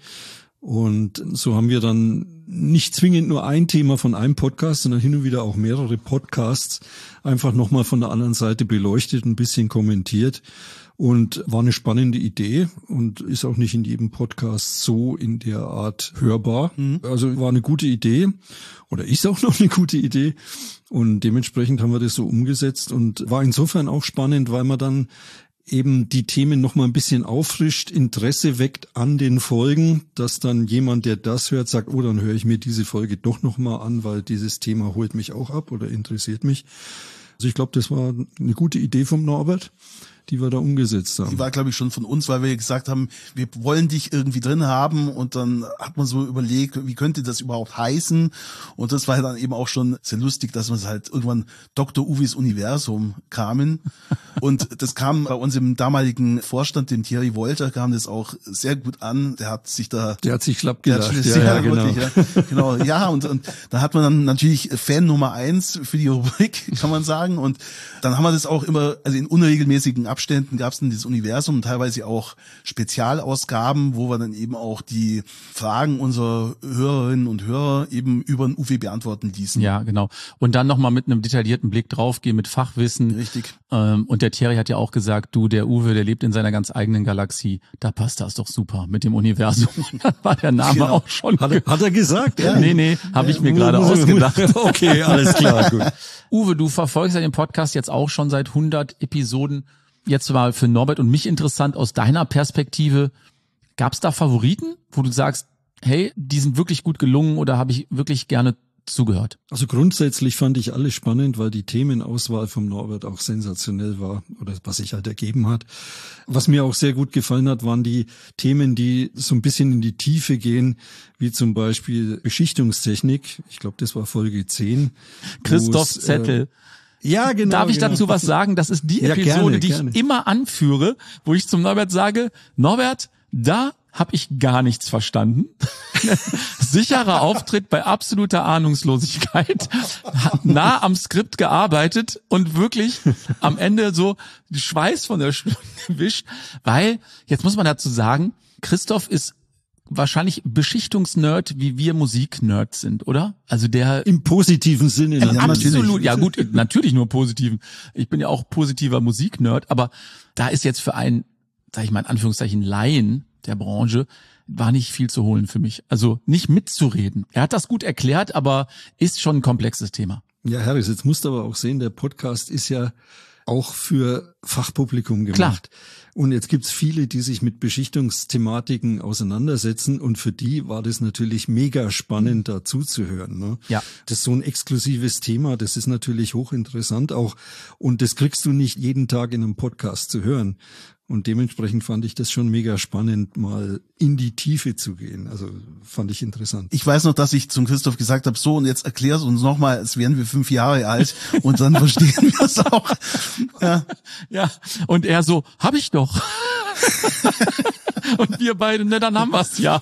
S2: Und so haben wir dann nicht zwingend nur ein Thema von einem Podcast, sondern hin und wieder auch mehrere Podcasts einfach nochmal von der anderen Seite beleuchtet, ein bisschen kommentiert. Und war eine spannende Idee und ist auch nicht in jedem Podcast so in der Art hörbar. Also war eine gute Idee oder ist auch noch eine gute Idee. Und dementsprechend haben wir das so umgesetzt und war insofern auch spannend, weil man dann eben die Themen noch mal ein bisschen auffrischt, Interesse weckt an den Folgen, dass dann jemand, der das hört, sagt, oh, dann höre ich mir diese Folge doch noch mal an, weil dieses Thema holt mich auch ab oder interessiert mich. Also ich glaube, das war eine gute Idee vom Norbert, die wir da umgesetzt haben.
S3: Die war, glaube ich, schon von uns, weil wir gesagt haben, wir wollen dich irgendwie drin haben und dann hat man so überlegt, wie könnte das überhaupt heißen und das war dann eben auch schon sehr lustig, dass wir es halt irgendwann Dr. Uwes Universum kamen und das kam bei uns im damaligen Vorstand, dem Thierry Wolter, kam das auch sehr gut an, der hat sich schlapp gelacht. Ja, genau. Genau. Ja, und da hat man dann natürlich Fan Nummer 1 für die Rubrik, kann man sagen und dann haben wir das auch immer, also in unregelmäßigen Abständen gab es dann dieses Universum und teilweise auch Spezialausgaben, wo wir dann eben auch die Fragen unserer Hörerinnen und Hörer eben über den Uwe beantworten ließen.
S1: Ja, genau. Und dann nochmal mit einem detaillierten Blick draufgehen, mit Fachwissen.
S3: Richtig.
S1: Und der Thierry hat ja auch gesagt, der Uwe, der lebt in seiner ganz eigenen Galaxie. Da passt das doch super mit dem Universum. Da war der Name auch schon.
S2: Hat er gesagt?
S1: Ja. Nee, habe ich mir gerade ausgedacht.
S2: Okay, alles klar, gut.
S1: Uwe, du verfolgst ja den Podcast jetzt auch schon seit 100 Episoden. Jetzt mal für Norbert und mich interessant aus deiner Perspektive. Gab es da Favoriten, wo du sagst, hey, die sind wirklich gut gelungen oder habe ich wirklich gerne zugehört?
S2: Also grundsätzlich fand ich alles spannend, weil die Themenauswahl vom Norbert auch sensationell war oder was sich halt ergeben hat. Was mir auch sehr gut gefallen hat, waren die Themen, die so ein bisschen in die Tiefe gehen, wie zum Beispiel Beschichtungstechnik. Ich glaube, das war Folge 10.
S1: Christoph Zettel.
S2: Ja, genau.
S1: Darf ich dazu was sagen? Das ist die Episode, die ich immer anführe, wo ich zum Norbert sage, Norbert, da habe ich gar nichts verstanden. Sicherer Auftritt bei absoluter Ahnungslosigkeit, hat nah am Skript gearbeitet und wirklich am Ende so Schweiß von der Stirn gewischt, weil, jetzt muss man dazu sagen, Christoph ist wahrscheinlich Beschichtungsnerd, wie wir Musiknerds sind, oder? Also der
S2: im positiven Sinne.
S1: Ja, absolut. Ja gut, natürlich nur positiven. Ich bin ja auch positiver Musiknerd, aber da ist jetzt für einen, sag ich mal in Anführungszeichen, Laien der Branche, war nicht viel zu holen für mich. Also nicht mitzureden. Er hat das gut erklärt, aber ist schon ein komplexes Thema.
S2: Ja, Harris, jetzt musst du aber auch sehen, der Podcast ist ja auch für Fachpublikum gemacht.
S1: Klar.
S2: Und jetzt gibt's viele, die sich mit Beschichtungsthematiken auseinandersetzen und für die war das natürlich mega spannend, da zuzuhören. Ne?
S1: Ja.
S2: Das ist so ein exklusives Thema, das ist natürlich hochinteressant auch und das kriegst du nicht jeden Tag in einem Podcast zu hören. Und dementsprechend fand ich das schon mega spannend, mal in die Tiefe zu gehen. Also fand ich interessant.
S3: Ich weiß noch, dass ich zum Christoph gesagt habe, so und jetzt erklär's uns nochmal, als wären wir 5 Jahre alt und dann verstehen wir es auch.
S1: Ja, und er so, hab ich doch. Und wir beide, ne, dann haben wir's ja.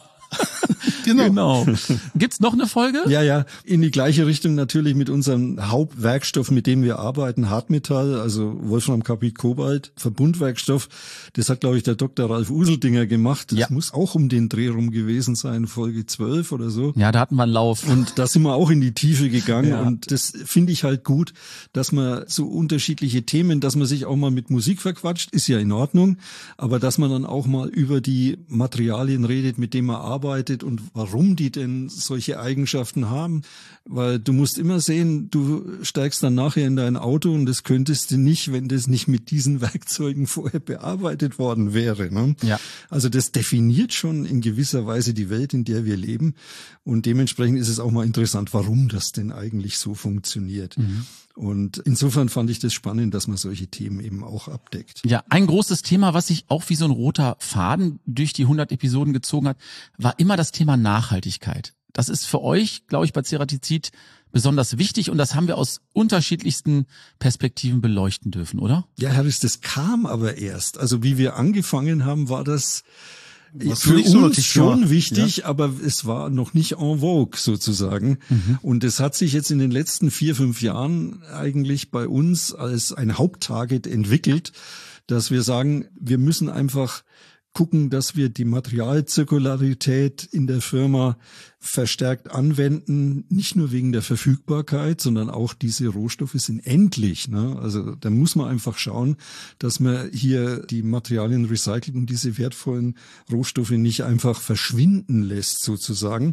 S1: Genau. Gibt's noch eine Folge?
S2: Ja, in die gleiche Richtung natürlich mit unserem Hauptwerkstoff, mit dem wir arbeiten, Hartmetall, also Wolframkarbid, Kobalt, Verbundwerkstoff. Das hat, glaube ich, der Dr. Ralf Useldinger gemacht. Das muss auch um den Dreh rum gewesen sein, Folge 12 oder so.
S1: Ja, da hatten wir einen Lauf.
S2: Und da sind wir auch in die Tiefe gegangen. Ja. Und das finde ich halt gut, dass man so unterschiedliche Themen, dass man sich auch mal mit Musik verquatscht, ist ja in Ordnung. Aber dass man dann auch mal über die Materialien redet, mit denen man arbeitet und warum die denn solche Eigenschaften haben. Weil du musst immer sehen, du steigst dann nachher in dein Auto und das könntest du nicht, wenn das nicht mit diesen Werkzeugen vorher bearbeitet worden wäre. Ne? Ja. Also das definiert schon in gewisser Weise die Welt, in der wir leben. Und dementsprechend ist es auch mal interessant, warum das denn eigentlich so funktioniert. Mhm. Und insofern fand ich das spannend, dass man solche Themen eben auch abdeckt.
S1: Ja, ein großes Thema, was sich auch wie so ein roter Faden durch die 100 Episoden gezogen hat, war immer das Thema Nachhaltigkeit. Das ist für euch, glaube ich, bei Ceratizid besonders wichtig und das haben wir aus unterschiedlichsten Perspektiven beleuchten dürfen, oder?
S2: Ja, Harris, das kam aber erst. Also wie wir angefangen haben, war das
S3: was
S2: für uns
S3: so
S2: schon wichtig, ja. Aber es war noch nicht en vogue sozusagen. Mhm. Und es hat sich jetzt in den letzten 4-5 Jahren eigentlich bei uns als ein Haupttarget entwickelt, dass wir sagen, wir müssen einfach gucken, dass wir die Materialzirkularität in der Firma verstärkt anwenden, nicht nur wegen der Verfügbarkeit, sondern auch diese Rohstoffe sind endlich. Ne? Also da muss man einfach schauen, dass man hier die Materialien recycelt und diese wertvollen Rohstoffe nicht einfach verschwinden lässt sozusagen.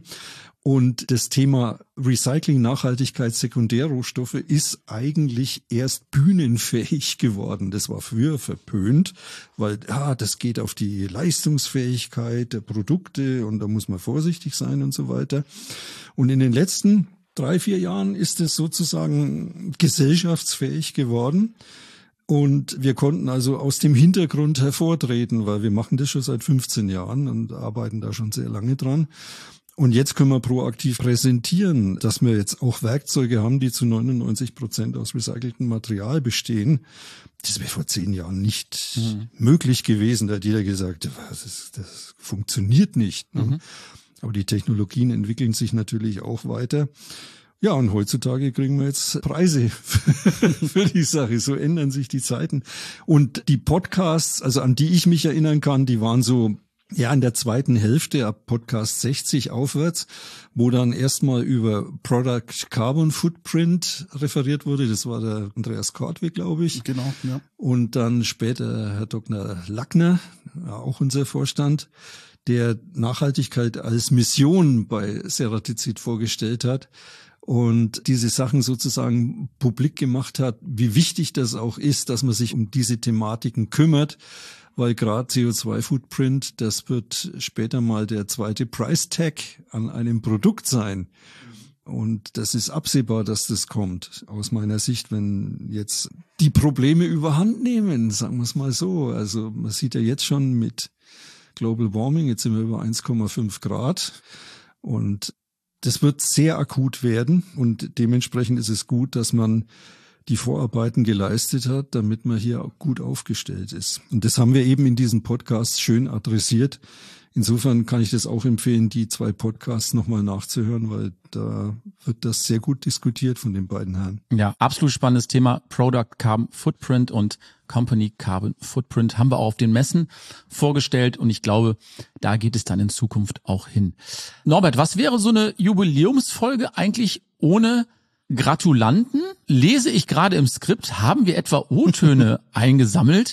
S2: Und das Thema Recycling, Nachhaltigkeit, Sekundärrohstoffe ist eigentlich erst bühnenfähig geworden. Das war früher verpönt, weil das geht auf die Leistungsfähigkeit der Produkte und da muss man vorsichtig sein und so weiter. Und in den letzten 3-4 Jahren ist es sozusagen gesellschaftsfähig geworden. Und wir konnten also aus dem Hintergrund hervortreten, weil wir machen das schon seit 15 Jahren und arbeiten da schon sehr lange dran. Und jetzt können wir proaktiv präsentieren, dass wir jetzt auch Werkzeuge haben, die zu 99% aus recyceltem Material bestehen. Das wäre vor 10 Jahren nicht möglich gewesen. Da hat jeder gesagt, das funktioniert nicht. Ne? Aber die Technologien entwickeln sich natürlich auch weiter. Ja, und heutzutage kriegen wir jetzt Preise für die Sache. So ändern sich die Zeiten. Und die Podcasts, also an die ich mich erinnern kann, die waren so in der zweiten Hälfte ab Podcast 60 aufwärts, wo dann erstmal über Product Carbon Footprint referiert wurde. Das war der Andreas Kortweg, glaube ich.
S3: Genau, ja.
S2: Und dann später Herr Dr. Lackner, auch unser Vorstand, der Nachhaltigkeit als Mission bei Ceratizid vorgestellt hat und diese Sachen sozusagen publik gemacht hat, wie wichtig das auch ist, dass man sich um diese Thematiken kümmert. Weil gerade CO2-Footprint, das wird später mal der zweite Price-Tag an einem Produkt sein. Und das ist absehbar, dass das kommt, aus meiner Sicht, wenn jetzt die Probleme überhand nehmen, sagen wir es mal so. Also man sieht ja jetzt schon mit Global Warming, jetzt sind wir über 1,5 Grad und das wird sehr akut werden und dementsprechend ist es gut, dass man die Vorarbeiten geleistet hat, damit man hier auch gut aufgestellt ist. Und das haben wir eben in diesem Podcast schön adressiert. Insofern kann ich das auch empfehlen, die 2 Podcasts nochmal nachzuhören, weil da wird das sehr gut diskutiert von den beiden Herren.
S1: Ja, absolut spannendes Thema. Product Carbon Footprint und Company Carbon Footprint haben wir auch auf den Messen vorgestellt und ich glaube, da geht es dann in Zukunft auch hin. Norbert, was wäre so eine Jubiläumsfolge eigentlich ohne Gratulanten? Lese ich gerade im Skript, haben wir etwa O-Töne eingesammelt?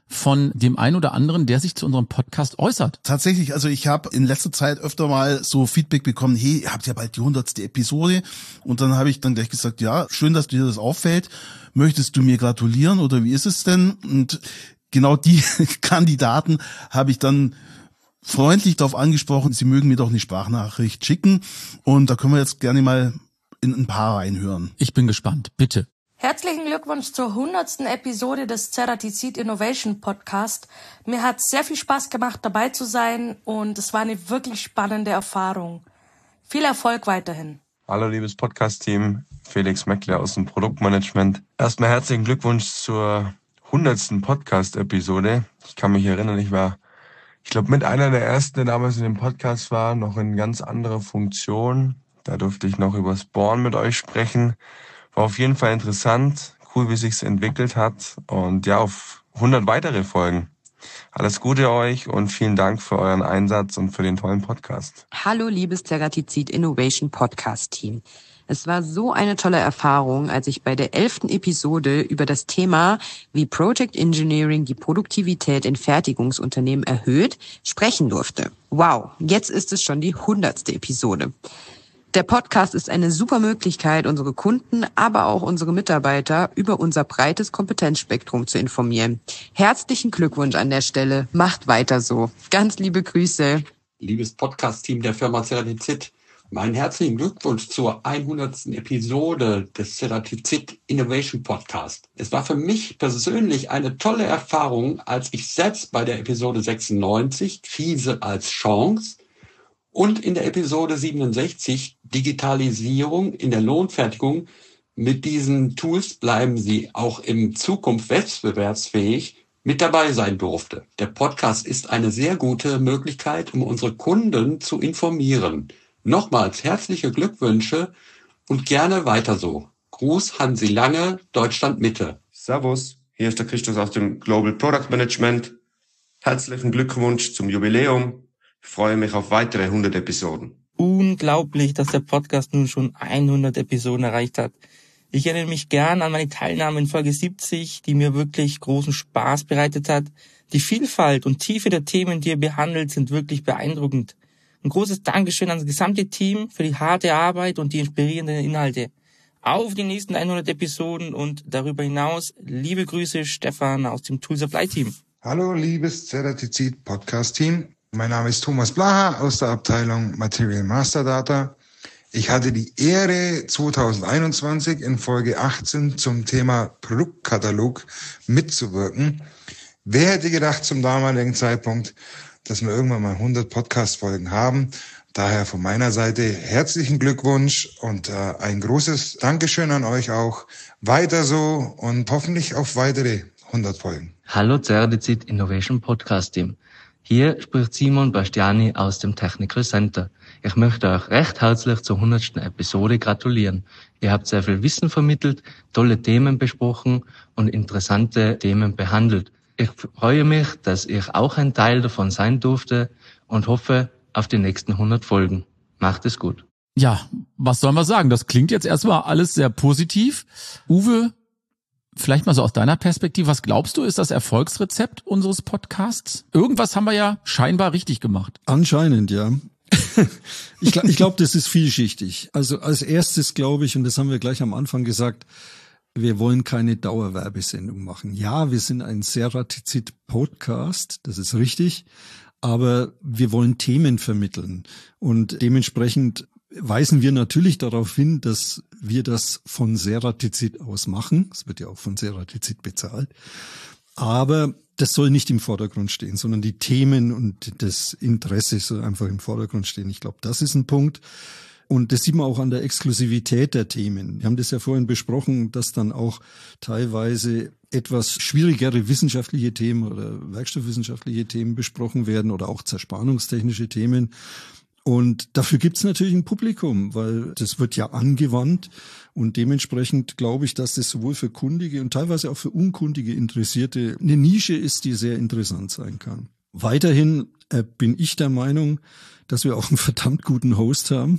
S1: von dem einen oder anderen, der sich zu unserem Podcast äußert.
S3: Tatsächlich, also ich habe in letzter Zeit öfter mal so Feedback bekommen, hey, ihr habt ja bald die 100. Episode. Und dann habe ich dann gleich gesagt, ja, schön, dass dir das auffällt. Möchtest du mir gratulieren oder wie ist es denn? Und genau die Kandidaten habe ich dann freundlich darauf angesprochen, sie mögen mir doch eine Sprachnachricht schicken. Und da können wir jetzt gerne mal in ein paar reinhören.
S1: Ich bin gespannt, bitte.
S4: Herzlichen Glückwunsch zur 100. Episode des Ceratizid Innovation Podcast. Mir hat sehr viel Spaß gemacht, dabei zu sein und es war eine wirklich spannende Erfahrung. Viel Erfolg weiterhin.
S5: Hallo liebes Podcast-Team, Felix Meckler aus dem Produktmanagement. Erstmal herzlichen Glückwunsch zur 100. Podcast-Episode. Ich kann mich erinnern, ich glaube, mit einer der ersten, der damals in dem Podcast war, noch in ganz anderer Funktion. Da durfte ich noch über Spawn mit euch sprechen. War auf jeden Fall interessant, cool, wie sich's entwickelt hat und ja, auf 100 weitere Folgen. Alles Gute euch und vielen Dank für euren Einsatz und für den tollen Podcast.
S6: Hallo, liebes Ceratizid Innovation Podcast Team. Es war so eine tolle Erfahrung, als ich bei der 11. Episode über das Thema, wie Project Engineering die Produktivität in Fertigungsunternehmen erhöht, sprechen durfte. Wow, jetzt ist es schon die 100. Episode. Der Podcast ist eine super Möglichkeit, unsere Kunden, aber auch unsere Mitarbeiter über unser breites Kompetenzspektrum zu informieren. Herzlichen Glückwunsch an der Stelle. Macht weiter so. Ganz liebe Grüße.
S7: Liebes Podcast-Team der Firma Ceratizid, meinen herzlichen Glückwunsch zur 100. Episode des Ceratizid Innovation Podcast. Es war für mich persönlich eine tolle Erfahrung, als ich selbst bei der Episode 96, Krise als Chance, und in der Episode 67, Digitalisierung in der Lohnfertigung, mit diesen Tools bleiben Sie auch in Zukunft wettbewerbsfähig, mit dabei sein durfte. Der Podcast ist eine sehr gute Möglichkeit, um unsere Kunden zu informieren. Nochmals herzliche Glückwünsche und gerne weiter so. Gruß Hansi Lange, Deutschland Mitte.
S8: Servus, hier ist der Christus aus dem Global Product Management. Herzlichen Glückwunsch zum Jubiläum. Ich freue mich auf weitere 100 Episoden.
S9: Unglaublich, dass der Podcast nun schon 100 Episoden erreicht hat. Ich erinnere mich gern an meine Teilnahme in Folge 70, die mir wirklich großen Spaß bereitet hat. Die Vielfalt und Tiefe der Themen, die ihr behandelt, sind wirklich beeindruckend. Ein großes Dankeschön an das gesamte Team für die harte Arbeit und die inspirierenden Inhalte. Auf die nächsten 100 Episoden und darüber hinaus liebe Grüße, Stefan aus dem Tools of Light Team.
S10: Hallo, liebes Ceratizid Podcast Team. Mein Name ist Thomas Blaha aus der Abteilung Material Master Data. Ich hatte die Ehre, 2021 in Folge 18 zum Thema Produktkatalog mitzuwirken. Wer hätte gedacht zum damaligen Zeitpunkt, dass wir irgendwann mal 100 Podcast-Folgen haben? Daher von meiner Seite herzlichen Glückwunsch und ein großes Dankeschön an euch auch. Weiter so und hoffentlich auf weitere 100 Folgen.
S11: Hallo Ceratizid Innovation Podcast Team. Hier spricht Simon Bastiani aus dem Technical Center. Ich möchte euch recht herzlich zur 100. Episode gratulieren. Ihr habt sehr viel Wissen vermittelt, tolle Themen besprochen und interessante Themen behandelt. Ich freue mich, dass ich auch ein Teil davon sein durfte und hoffe auf die nächsten 100 Folgen. Macht es gut.
S1: Ja, was sollen wir sagen? Das klingt jetzt erstmal alles sehr positiv. Uwe, vielleicht mal so aus deiner Perspektive, was glaubst du, ist das Erfolgsrezept unseres Podcasts? Irgendwas haben wir ja scheinbar richtig gemacht.
S2: Anscheinend, ja. Ich glaube, das ist vielschichtig. Also als erstes glaube ich, und das haben wir gleich am Anfang gesagt, wir wollen keine Dauerwerbesendung machen. Ja, wir sind ein Ceratizid-Podcast, das ist richtig, aber wir wollen Themen vermitteln und dementsprechend weisen wir natürlich darauf hin, dass wir das von Ceratizid aus machen. Es wird ja auch von Ceratizid bezahlt. Aber das soll nicht im Vordergrund stehen, sondern die Themen und das Interesse soll einfach im Vordergrund stehen. Ich glaube, das ist ein Punkt. Und das sieht man auch an der Exklusivität der Themen. Wir haben das ja vorhin besprochen, dass dann auch teilweise etwas schwierigere wissenschaftliche Themen oder werkstoffwissenschaftliche Themen besprochen werden oder auch zerspannungstechnische Themen. Und dafür gibt's natürlich ein Publikum, weil das wird ja angewandt und dementsprechend glaube ich, dass das sowohl für kundige und teilweise auch für unkundige Interessierte eine Nische ist, die sehr interessant sein kann. Weiterhin bin ich der Meinung, dass wir auch einen verdammt guten Host haben.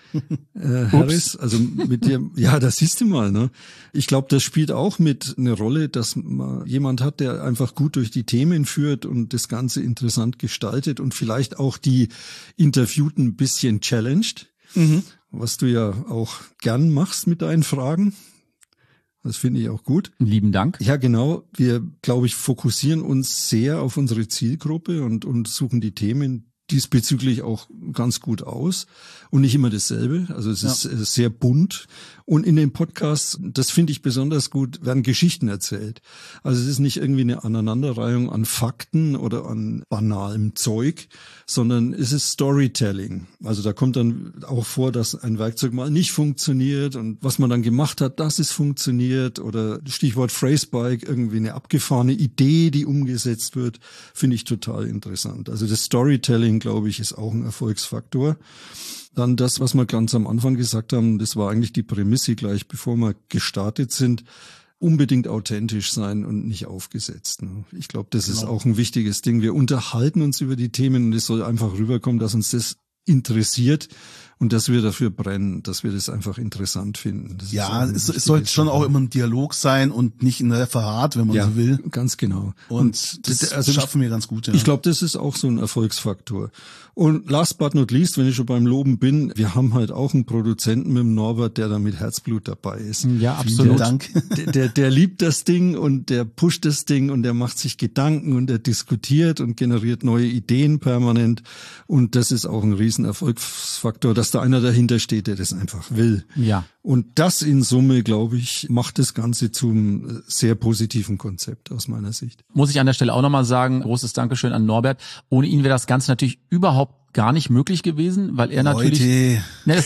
S2: Harris, also mit dir, ja, das siehst du mal, ne? Ich glaube, das spielt auch mit eine Rolle, dass man jemand hat, der einfach gut durch die Themen führt und das Ganze interessant gestaltet und vielleicht auch die Interviewten ein bisschen challenged, was du ja auch gern machst mit deinen Fragen. Das finde ich auch gut.
S1: Lieben Dank.
S2: Ja, genau. Wir, glaube ich, fokussieren uns sehr auf unsere Zielgruppe und suchen die Themen diesbezüglich auch ganz gut aus und nicht immer dasselbe. Also es ist sehr bunt. Und in den Podcasts, das finde ich besonders gut, werden Geschichten erzählt. Also es ist nicht irgendwie eine Aneinanderreihung an Fakten oder an banalem Zeug, sondern es ist Storytelling. Also da kommt dann auch vor, dass ein Werkzeug mal nicht funktioniert und was man dann gemacht hat, dass es funktioniert, oder Stichwort Phrasebike, irgendwie eine abgefahrene Idee, die umgesetzt wird, finde ich total interessant. Also das Storytelling, glaube ich, ist auch ein Erfolgsfaktor. Dann das, was wir ganz am Anfang gesagt haben, das war eigentlich die Prämisse gleich, bevor wir gestartet sind, unbedingt authentisch sein und nicht aufgesetzt. Ich glaube, das ist auch ein wichtiges Ding. Wir unterhalten uns über die Themen und es soll einfach rüberkommen, dass uns das interessiert und dass wir dafür brennen, dass wir das einfach interessant finden. Das
S3: es sollte schon auch immer ein Dialog sein und nicht ein Referat, wenn man so will.
S2: Ganz genau.
S3: Und das schaffen wir ganz gut. Ja.
S2: Ich glaube, das ist auch so ein Erfolgsfaktor. Und last but not least, wenn ich schon beim Loben bin, wir haben halt auch einen Produzenten mit dem Norbert, der da mit Herzblut dabei ist.
S1: Ja, absolut.
S3: Vielen Dank.
S2: Der liebt das Ding und der pusht das Ding und der macht sich Gedanken und der diskutiert und generiert neue Ideen permanent. Und das ist auch ein riesen Erfolgsfaktor, dass da einer dahinter steht, der das einfach will.
S1: Ja.
S2: Und das in Summe, glaube ich, macht das Ganze zum sehr positiven Konzept aus meiner Sicht.
S1: Muss ich an der Stelle auch nochmal sagen, großes Dankeschön an Norbert. Ohne ihn wäre das Ganze natürlich überhaupt gar nicht möglich gewesen, weil er natürlich...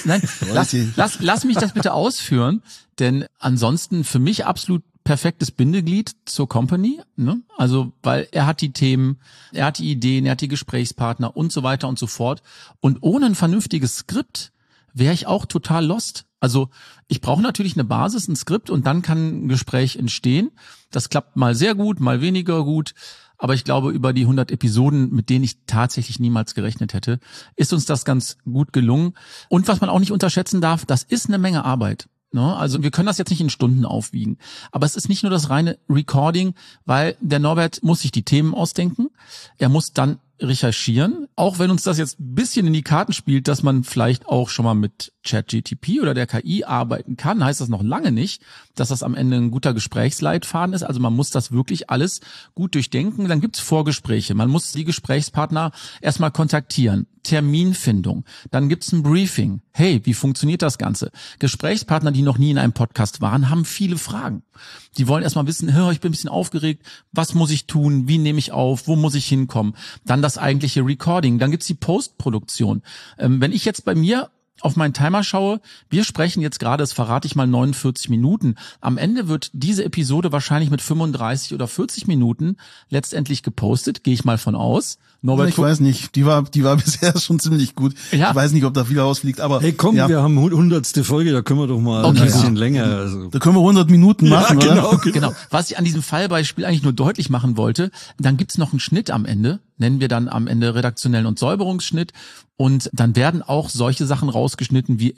S1: Lass mich das bitte ausführen, denn ansonsten für mich absolut perfektes Bindeglied zur Company, ne? Also, weil er hat die Themen, er hat die Ideen, er hat die Gesprächspartner und so weiter und so fort. Und ohne ein vernünftiges Skript wäre ich auch total lost. Also ich brauche natürlich eine Basis, ein Skript und dann kann ein Gespräch entstehen. Das klappt mal sehr gut, mal weniger gut. Aber ich glaube, über die 100 Episoden, mit denen ich tatsächlich niemals gerechnet hätte, ist uns das ganz gut gelungen. Und was man auch nicht unterschätzen darf, das ist eine Menge Arbeit. Also wir können das jetzt nicht in Stunden aufwiegen. Aber es ist nicht nur das reine Recording, weil der Norbert muss sich die Themen ausdenken. Er muss dann recherchieren, auch wenn uns das jetzt ein bisschen in die Karten spielt, dass man vielleicht auch schon mal mit ChatGPT oder der KI arbeiten kann, heißt das noch lange nicht, dass das am Ende ein guter Gesprächsleitfaden ist. Also man muss das wirklich alles gut durchdenken. Dann gibt's Vorgespräche. Man muss die Gesprächspartner erstmal kontaktieren. Terminfindung. Dann gibt's ein Briefing. Hey, wie funktioniert das Ganze? Gesprächspartner, die noch nie in einem Podcast waren, haben viele Fragen. Die wollen erstmal wissen, ich bin ein bisschen aufgeregt, was muss ich tun, wie nehme ich auf, wo muss ich hinkommen? Dann das eigentliche Recording, dann gibt's die Postproduktion. Wenn ich jetzt bei mir auf meinen Timer schaue, wir sprechen jetzt gerade, das verrate ich mal, 49 Minuten. Am Ende wird diese Episode wahrscheinlich mit 35 oder 40 Minuten letztendlich gepostet, gehe ich mal von aus. Norbert,
S3: ich weiß nicht, die war bisher schon ziemlich gut. Ja. Ich weiß nicht, ob da viel rausfliegt, aber...
S2: Hey komm, wir haben 100. Folge, da können wir doch mal ein bisschen länger... Also.
S3: Da können wir 100 Minuten machen,
S1: oder? Genau. Was ich an diesem Fallbeispiel eigentlich nur deutlich machen wollte, dann gibt's noch einen Schnitt am Ende, nennen wir dann am Ende redaktionellen und Säuberungsschnitt, und dann werden auch solche Sachen rausgeschnitten wie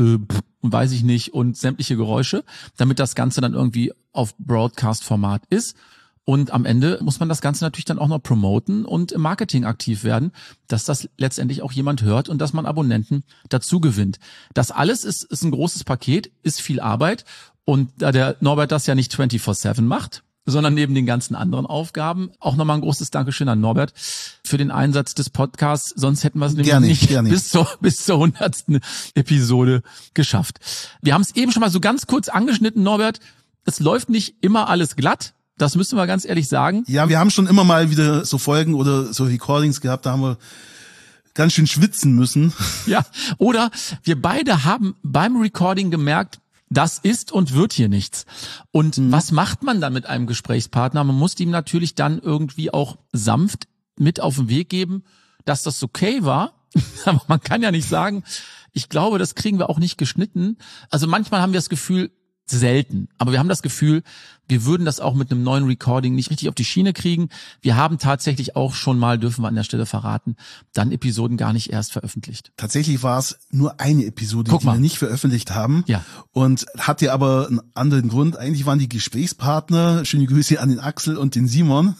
S1: weiß ich nicht und sämtliche Geräusche, damit das Ganze dann irgendwie auf Broadcast-Format ist. Und am Ende muss man das Ganze natürlich dann auch noch promoten und im Marketing aktiv werden, dass das letztendlich auch jemand hört und dass man Abonnenten dazu gewinnt. Das alles ist ein großes Paket, ist viel Arbeit. Und da der Norbert das ja nicht 24/7 macht, sondern neben den ganzen anderen Aufgaben, auch nochmal ein großes Dankeschön an Norbert für den Einsatz des Podcasts. Sonst hätten wir es nämlich nicht bis zur 100. Episode geschafft. Wir haben es eben schon mal so ganz kurz angeschnitten, Norbert. Es läuft nicht immer alles glatt. Das müssen wir ganz ehrlich sagen.
S3: Ja, wir haben schon immer mal wieder so Folgen oder so Recordings gehabt, da haben wir ganz schön schwitzen müssen.
S1: Ja, oder wir beide haben beim Recording gemerkt, das ist und wird hier nichts. Und was macht man dann mit einem Gesprächspartner? Man muss ihm natürlich dann irgendwie auch sanft mit auf den Weg geben, dass das okay war. Aber man kann ja nicht sagen, ich glaube, das kriegen wir auch nicht geschnitten. Also manchmal haben wir das Gefühl, selten. Aber wir haben das Gefühl, wir würden das auch mit einem neuen Recording nicht richtig auf die Schiene kriegen. Wir haben tatsächlich auch schon mal, dürfen wir an der Stelle verraten, dann Episoden gar nicht erst veröffentlicht.
S3: Tatsächlich war es nur eine Episode, die wir nicht veröffentlicht haben.
S1: Ja.
S3: Und hatte aber einen anderen Grund. Eigentlich waren die Gesprächspartner, schöne Grüße an den Axel und den Simon.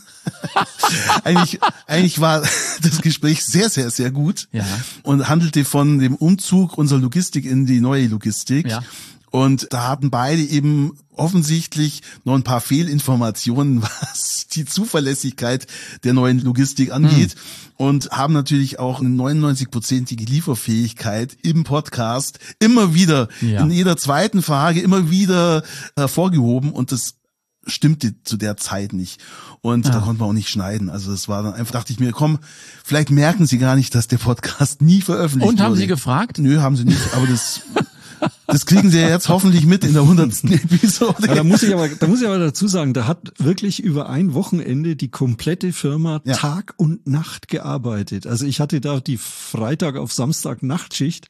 S3: Eigentlich war das Gespräch sehr, sehr, sehr gut.
S1: Ja.
S3: Und handelte von dem Umzug unserer Logistik in die neue Logistik.
S1: Ja.
S3: Und da hatten beide eben offensichtlich noch ein paar Fehlinformationen, was die Zuverlässigkeit der neuen Logistik angeht. Und haben natürlich auch eine 99%ige Lieferfähigkeit im Podcast immer wieder, in jeder zweiten Frage immer wieder hervorgehoben. Und das stimmte zu der Zeit nicht. Und da konnte man auch nicht schneiden. Also das war dann einfach, dachte ich mir, komm, vielleicht merken sie gar nicht, dass der Podcast nie veröffentlicht wurde.
S1: Und haben sie gefragt?
S3: Nö, haben sie nicht, aber das kriegen sie ja jetzt hoffentlich mit in der 100. Episode.
S2: Ja, da muss ich aber dazu sagen, da hat wirklich über ein Wochenende die komplette Firma Tag und Nacht gearbeitet. Also ich hatte da die Freitag auf Samstag Nachtschicht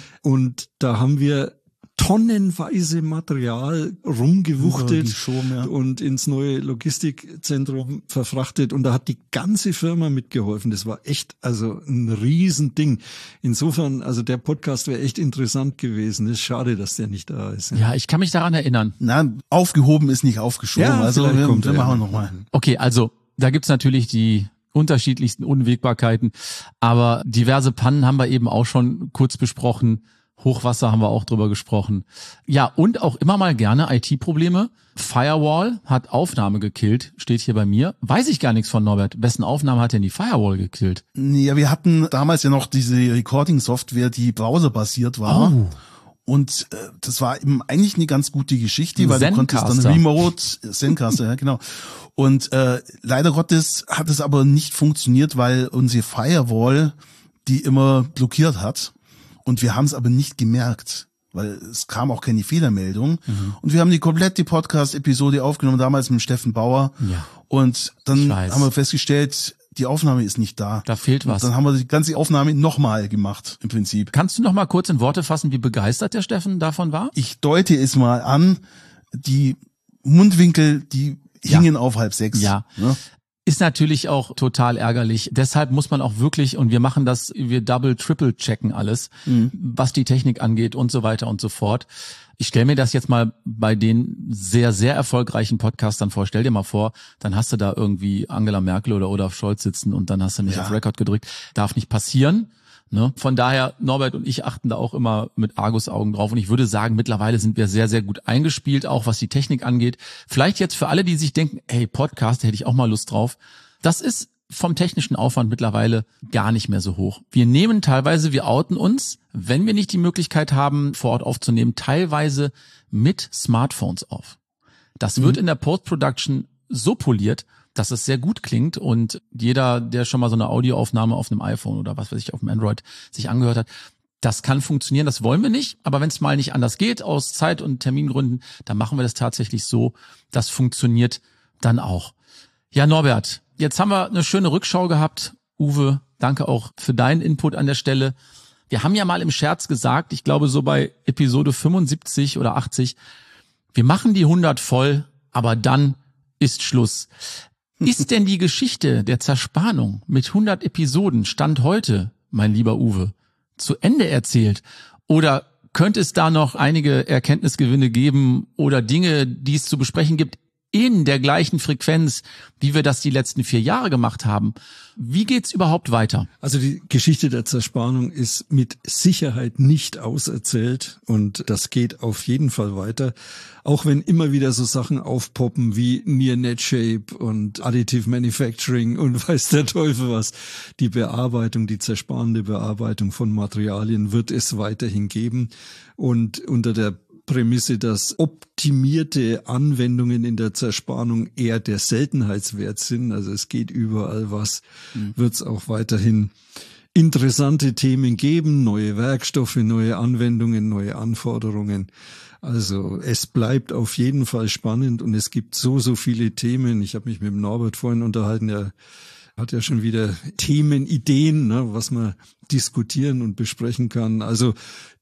S2: und da haben wir tonnenweise Material rumgewuchtet und ins neue Logistikzentrum verfrachtet und da hat die ganze Firma mitgeholfen. Das war echt also ein Riesending. Insofern, also der Podcast wäre echt interessant gewesen. Es ist schade, dass der nicht da ist.
S1: Ja, ich kann mich daran erinnern.
S3: Na, aufgehoben ist nicht aufgeschoben.
S2: Ja,
S3: also wir machen wir nochmal.
S1: Okay, also da gibt's natürlich die unterschiedlichsten Unwägbarkeiten, aber diverse Pannen haben wir eben auch schon kurz besprochen. Hochwasser haben wir auch drüber gesprochen. Ja, und auch immer mal gerne IT-Probleme. Firewall hat Aufnahme gekillt, steht hier bei mir. Weiß ich gar nichts von, Norbert. Wessen Aufnahme hat denn die Firewall gekillt?
S3: Ja, wir hatten damals ja noch diese Recording-Software, die browserbasiert war.
S1: Oh.
S3: Und das war eben eigentlich eine ganz gute Geschichte, weil du konntest dann remote, Zencaster, ja genau. Und leider Gottes hat es aber nicht funktioniert, weil unsere Firewall die immer blockiert hat. Und wir haben es aber nicht gemerkt, weil es kam auch keine Fehlermeldung. Und wir haben die komplette Podcast-Episode aufgenommen, damals mit Steffen Bauer.
S1: Ja.
S3: Und dann haben wir festgestellt, die Aufnahme ist nicht da.
S1: Da fehlt was.
S3: Und dann haben wir die ganze Aufnahme nochmal gemacht, im Prinzip.
S1: Kannst du noch mal kurz in Worte fassen, wie begeistert der Steffen davon war?
S3: Ich deute es mal an, die Mundwinkel, die hingen auf 5:30.
S1: Ja. Ist natürlich auch total ärgerlich. Deshalb muss man auch wirklich, und wir machen das, wir double, triple checken alles, was die Technik angeht und so weiter und so fort. Ich stelle mir das jetzt mal bei den sehr, sehr erfolgreichen Podcastern vor. Stell dir mal vor, dann hast du da irgendwie Angela Merkel oder Olaf Scholz sitzen und dann hast du nicht auf Record gedrückt. Darf nicht passieren. Ne? Von daher, Norbert und ich achten da auch immer mit Argusaugen drauf. Und ich würde sagen, mittlerweile sind wir sehr, sehr gut eingespielt, auch was die Technik angeht. Vielleicht jetzt für alle, die sich denken, hey, Podcast, da hätte ich auch mal Lust drauf. Das ist vom technischen Aufwand mittlerweile gar nicht mehr so hoch. Wir nehmen teilweise, wir outen uns, wenn wir nicht die Möglichkeit haben, vor Ort aufzunehmen, teilweise mit Smartphones auf. Das wird in der Post-Production so poliert, dass es sehr gut klingt und jeder, der schon mal so eine Audioaufnahme auf einem iPhone oder was weiß ich, auf dem Android sich angehört hat, das kann funktionieren, das wollen wir nicht, aber wenn es mal nicht anders geht, aus Zeit- und Termingründen, dann machen wir das tatsächlich so, das funktioniert dann auch. Ja, Norbert, jetzt haben wir eine schöne Rückschau gehabt. Uwe, danke auch für deinen Input an der Stelle. Wir haben ja mal im Scherz gesagt, ich glaube so bei Episode 75 oder 80, wir machen die 100 voll, aber dann ist Schluss. Ist denn die Geschichte der Zerspannung mit 100 Episoden Stand heute, mein lieber Uwe, zu Ende erzählt? Oder könnte es da noch einige Erkenntnisgewinne geben oder Dinge, die es zu besprechen gibt in der gleichen Frequenz, wie wir das die letzten 4 Jahre gemacht haben? Wie geht's überhaupt weiter?
S2: Also die Geschichte der Zerspannung ist mit Sicherheit nicht auserzählt und das geht auf jeden Fall weiter. Auch wenn immer wieder so Sachen aufpoppen wie Near Net Shape und Additive Manufacturing und weiß der Teufel was. Die Bearbeitung, die zerspannende Bearbeitung von Materialien wird es weiterhin geben und unter der Prämisse, dass optimierte Anwendungen in der Zerspannung eher der Seltenheitswert sind, also es geht überall was, wird es auch weiterhin interessante Themen geben, neue Werkstoffe, neue Anwendungen, neue Anforderungen. Also es bleibt auf jeden Fall spannend und es gibt so viele Themen. Ich habe mich mit dem Norbert vorhin unterhalten, er hat ja schon wieder Themenideen, ne, was man diskutieren und besprechen kann. Also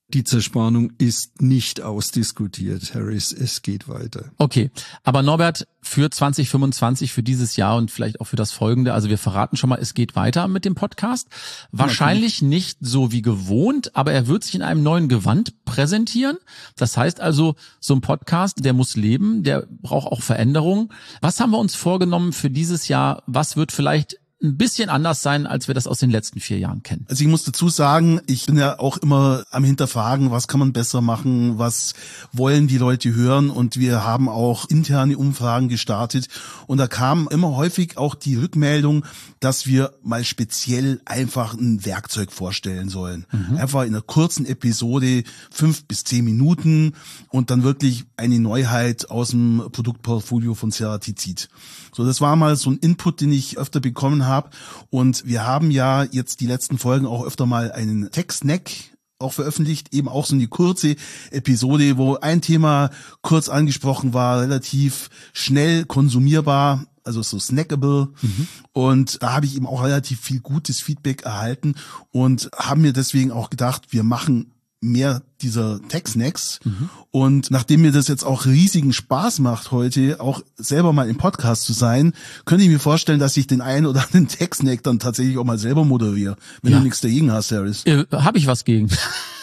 S2: Die Zerspannung ist nicht ausdiskutiert, Harris. Es geht weiter.
S1: Okay, aber Norbert, für 2025, für dieses Jahr und vielleicht auch für das folgende, also wir verraten schon mal, es geht weiter mit dem Podcast. Wahrscheinlich nicht so wie gewohnt, aber er wird sich in einem neuen Gewand präsentieren. Das heißt also, so ein Podcast, der muss leben, der braucht auch Veränderungen. Was haben wir uns vorgenommen für dieses Jahr? Was wird vielleicht ein bisschen anders sein, als wir das aus den letzten 4 Jahren kennen?
S3: Also ich muss dazu sagen, ich bin ja auch immer am Hinterfragen, was kann man besser machen, was wollen die Leute hören, und wir haben auch interne Umfragen gestartet und da kam immer häufig auch die Rückmeldung, dass wir mal speziell einfach ein Werkzeug vorstellen sollen. Einfach in einer kurzen Episode, 5 bis 10 Minuten und dann wirklich eine Neuheit aus dem Produktportfolio von Ceratizid. So, das war mal so ein Input, den ich öfter bekommen habe. Und wir haben ja jetzt die letzten Folgen auch öfter mal einen Tech-Snack auch veröffentlicht, eben auch so eine kurze Episode, wo ein Thema kurz angesprochen war, relativ schnell konsumierbar, also so snackable. Und da habe ich eben auch relativ viel gutes Feedback erhalten und haben mir deswegen auch gedacht, wir machen mehr dieser Tech-Snacks. Und nachdem mir das jetzt auch riesigen Spaß macht, heute auch selber mal im Podcast zu sein, könnte ich mir vorstellen, dass ich den einen oder anderen Tech-Snack dann tatsächlich auch mal selber moderiere, wenn du nichts dagegen hast, Harris.
S1: Habe ich was gegen.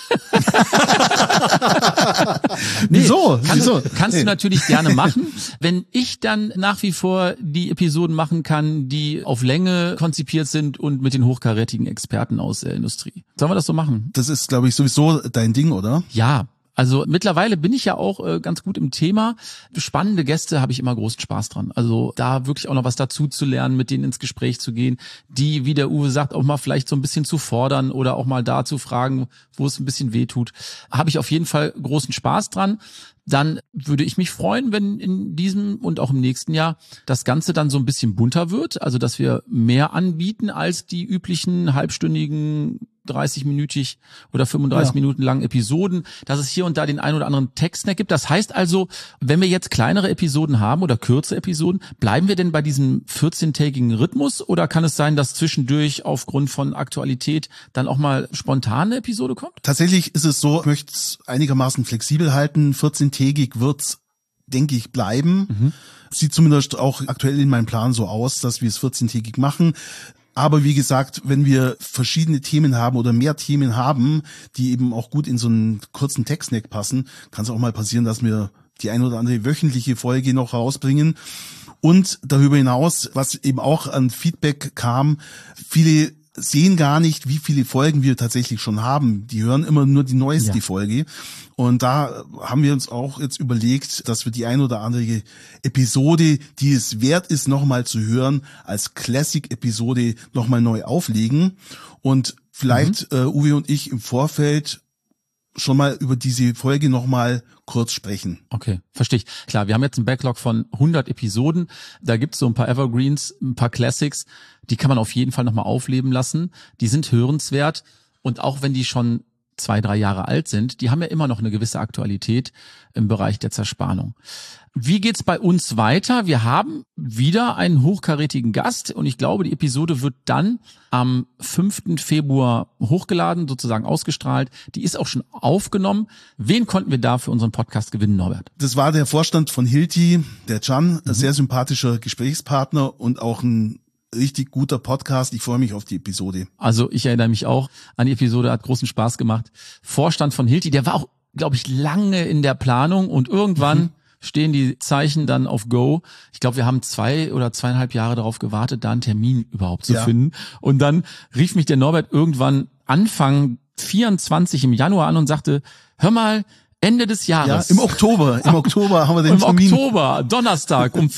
S3: Wieso?
S1: Kannst du natürlich gerne machen. Wenn ich dann nach wie vor die Episoden machen kann, die auf Länge konzipiert sind und mit den hochkarätigen Experten aus der Industrie. Sollen wir das so machen?
S3: Das ist, glaube ich, sowieso dein Ding, oder?
S1: Ja. Also mittlerweile bin ich ja auch ganz gut im Thema. Spannende Gäste habe ich immer großen Spaß dran. Also da wirklich auch noch was dazu zu lernen, mit denen ins Gespräch zu gehen, die, wie der Uwe sagt, auch mal vielleicht so ein bisschen zu fordern oder auch mal da zu fragen, wo es ein bisschen weh tut. Habe ich auf jeden Fall großen Spaß dran. Dann würde ich mich freuen, wenn in diesem und auch im nächsten Jahr das Ganze dann so ein bisschen bunter wird. Also dass wir mehr anbieten als die üblichen halbstündigen 30-minütig oder 35 Minuten langen Episoden, dass es hier und da den ein oder anderen Tech-Snack gibt. Das heißt also, wenn wir jetzt kleinere Episoden haben oder kürzere Episoden, bleiben wir denn bei diesem 14-tägigen Rhythmus oder kann es sein, dass zwischendurch aufgrund von Aktualität dann auch mal spontan eine Episode kommt?
S3: Tatsächlich ist es so, ich möchte es einigermaßen flexibel halten. 14-tägig wird's, denke ich, bleiben. Sieht zumindest auch aktuell in meinem Plan so aus, dass wir es 14-tägig machen. Aber wie gesagt, wenn wir verschiedene Themen haben oder mehr Themen haben, die eben auch gut in so einen kurzen Tech-Snack passen, kann es auch mal passieren, dass wir die ein oder andere wöchentliche Folge noch rausbringen. Und darüber hinaus, was eben auch an Feedback kam, viele sehen gar nicht, wie viele Folgen wir tatsächlich schon haben. Die hören immer nur die neueste Folge. Und da haben wir uns auch jetzt überlegt, dass wir die ein oder andere Episode, die es wert ist, nochmal zu hören, als Classic-Episode nochmal neu auflegen. Und vielleicht Uwe und ich im Vorfeld schon mal über diese Folge nochmal kurz sprechen.
S1: Okay, verstehe ich. Klar, wir haben jetzt einen Backlog von 100 Episoden. Da gibt's so ein paar Evergreens, ein paar Classics. Die kann man auf jeden Fall nochmal aufleben lassen. Die sind hörenswert. Und auch wenn die schon 2-3 Jahre alt sind, die haben ja immer noch eine gewisse Aktualität im Bereich der Zerspannung. Wie geht's bei uns weiter? Wir haben wieder einen hochkarätigen Gast und ich glaube, die Episode wird dann am 5. Februar hochgeladen, sozusagen ausgestrahlt. Die ist auch schon aufgenommen. Wen konnten wir da für unseren Podcast gewinnen, Norbert?
S3: Das war der Vorstand von Hilti, der Can, ein sehr sympathischer Gesprächspartner und auch ein richtig guter Podcast. Ich freue mich auf die Episode.
S1: Also ich erinnere mich auch an die Episode, hat großen Spaß gemacht. Vorstand von Hilti, der war auch, glaube ich, lange in der Planung und irgendwann stehen die Zeichen dann auf Go. Ich glaube, wir haben 2 oder 2,5 Jahre darauf gewartet, da einen Termin überhaupt zu finden. Und dann rief mich der Norbert irgendwann Anfang 24 im Januar an und sagte, hör mal, Ende des Jahres.
S3: Ja, im Oktober haben wir den Termin.
S1: Im Oktober, Donnerstag um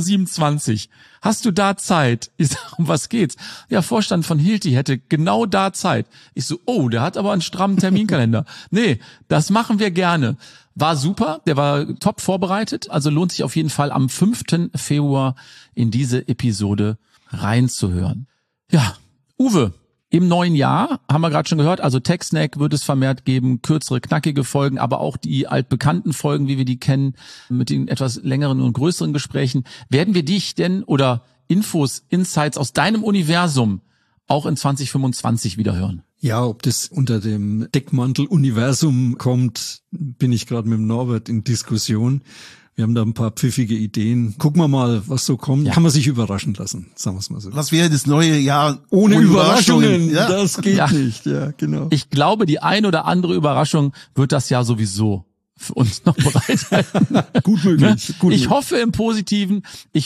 S1: 14.27 Uhr. Hast du da Zeit? Ich sag, um was geht's? Ja, Vorstand von Hilti hätte genau da Zeit. Ich so, oh, der hat aber einen strammen Terminkalender. Nee, das machen wir gerne. War super, der war top vorbereitet. Also lohnt sich auf jeden Fall am 5. Februar in diese Episode reinzuhören. Ja, Uwe. Im neuen Jahr, haben wir gerade schon gehört, also Tech-Snack wird es vermehrt geben, kürzere, knackige Folgen, aber auch die altbekannten Folgen, wie wir die kennen, mit den etwas längeren und größeren Gesprächen. Werden wir dich denn oder Infos, Insights aus deinem Universum auch in 2025 wieder hören?
S2: Ja, ob das unter dem Deckmantel Universum kommt, bin ich gerade mit dem Norbert in Diskussion. Wir haben da ein paar pfiffige Ideen. Gucken wir mal, was so kommt. Ja. Kann man sich überraschen lassen, sagen wir es mal so.
S3: Was wäre das neue Jahr
S2: ohne Überraschungen?
S3: Ja?
S2: Das geht nicht, ja, genau.
S1: Ich glaube, die ein oder andere Überraschung wird das Jahr sowieso für uns noch bereithalten.
S2: Gut möglich. Gut
S1: ich hoffe im Positiven.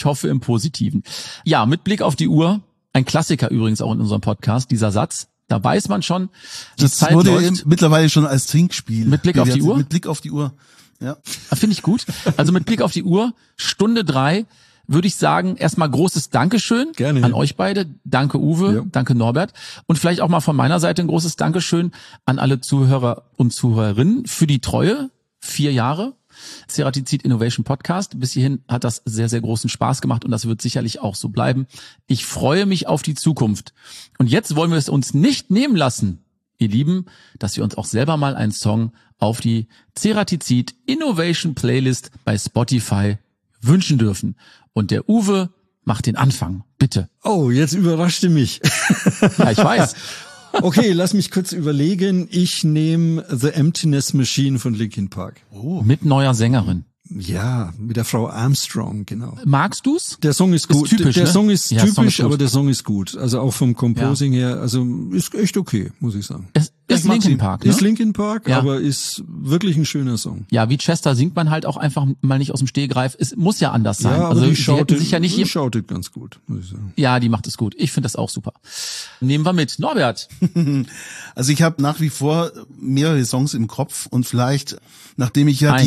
S1: Ja, mit Blick auf die Uhr, ein Klassiker übrigens auch in unserem Podcast, dieser Satz. Da weiß man schon, die
S3: das
S1: Zeit
S3: wurde
S1: läuft.
S3: Mittlerweile schon als Trinkspiel.
S1: Mit Blick auf die Uhr?
S3: Mit Blick auf die Uhr, ja.
S1: Finde ich gut. Also mit Blick auf die Uhr, Stunde 3, würde ich sagen, erstmal großes Dankeschön
S2: Gerne.
S1: an euch beide. Danke Uwe,
S2: Ja.
S1: Danke Norbert. Und vielleicht auch mal von meiner Seite ein großes Dankeschön an alle Zuhörer und Zuhörerinnen für die Treue. 4 Jahre. Ceratizid Innovation Podcast. Bis hierhin hat das sehr, sehr großen Spaß gemacht und das wird sicherlich auch so bleiben. Ich freue mich auf die Zukunft. Und jetzt wollen wir es uns nicht nehmen lassen, ihr Lieben, dass wir uns auch selber mal einen Song auf die Ceratizid Innovation Playlist bei Spotify wünschen dürfen. Und der Uwe macht den Anfang. Bitte.
S2: Oh, jetzt überraschte mich.
S1: Ja, ich weiß.
S2: Okay, lass mich kurz überlegen. Ich nehme The Emptiness Machine von Linkin Park.
S1: Mit neuer Sängerin.
S2: Ja, mit der Frau Armstrong, genau.
S1: Magst du's?
S2: Der Song ist gut.
S1: typisch,
S2: der
S1: ne?
S2: Song ist
S1: Ja, Song
S2: typisch,
S1: ist gut.
S2: aber der Song ist gut. Also auch vom Composing her, also ist echt okay, muss ich sagen.
S1: Es ist Linkin Park, ne?
S2: Ist Linkin Park,
S1: Ja.
S2: aber ist wirklich ein schöner Song.
S1: Ja, wie Chester singt man halt auch einfach mal nicht aus dem Stegreif. Es muss ja anders sein.
S2: Ja, aber
S1: also
S2: die
S1: hätten sich ja nicht
S2: schautet ganz gut, muss ich sagen.
S1: Ja, die macht es gut. Ich finde das auch super. Nehmen wir mit. Norbert.
S3: Also ich habe nach wie vor mehrere Songs im Kopf und vielleicht, nachdem ich ja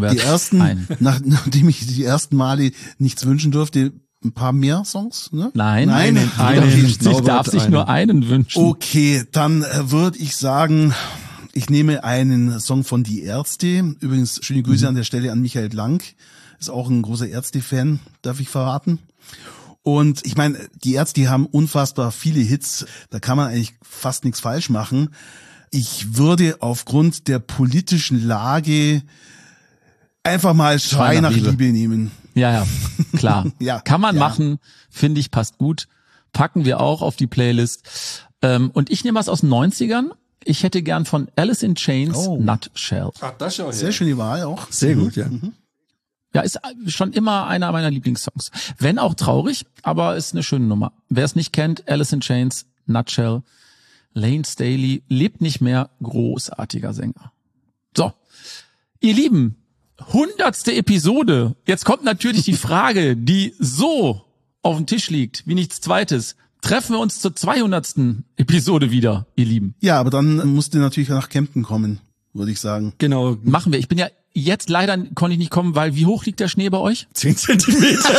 S3: nachdem ich die ersten Male nichts wünschen durfte, ein paar mehr Songs, ne?
S1: Nein,
S2: einen.
S1: Ich darf sich nur einen wünschen.
S3: Okay, dann würde ich sagen, ich nehme einen Song von Die Ärzte. Übrigens, schöne Grüße an der Stelle an Michael Lang. Ist auch ein großer Ärzte-Fan, darf ich verraten. Und ich meine, die Ärzte, die haben unfassbar viele Hits. Da kann man eigentlich fast nichts falsch machen. Ich würde aufgrund der politischen Lage einfach mal Schrei nach Liebe nehmen.
S1: Ja, klar.
S3: Ja,
S1: kann man machen, finde ich, passt gut. Packen wir auch auf die Playlist. Und ich nehme was aus den 90ern. Ich hätte gern von Alice in Chains Nutshell.
S2: Ach, das schau her.
S3: Sehr schöne Wahl auch.
S2: Sehr gut, ja.
S1: Ja, ist schon immer einer meiner Lieblingssongs. Wenn auch traurig, aber ist eine schöne Nummer. Wer es nicht kennt, Alice in Chains Nutshell. Lane Staley lebt nicht mehr, großartiger Sänger. So, ihr Lieben, 100. Episode. Jetzt kommt natürlich die Frage, die so auf dem Tisch liegt, wie nichts Zweites. Treffen wir uns zur 200. Episode wieder, ihr Lieben?
S3: Ja, aber dann musst du natürlich nach Kempten kommen, würde ich sagen.
S2: Genau.
S1: Machen wir. Ich bin ja jetzt leider, konnte ich nicht kommen, weil wie hoch liegt der Schnee bei euch?
S2: 10 Zentimeter.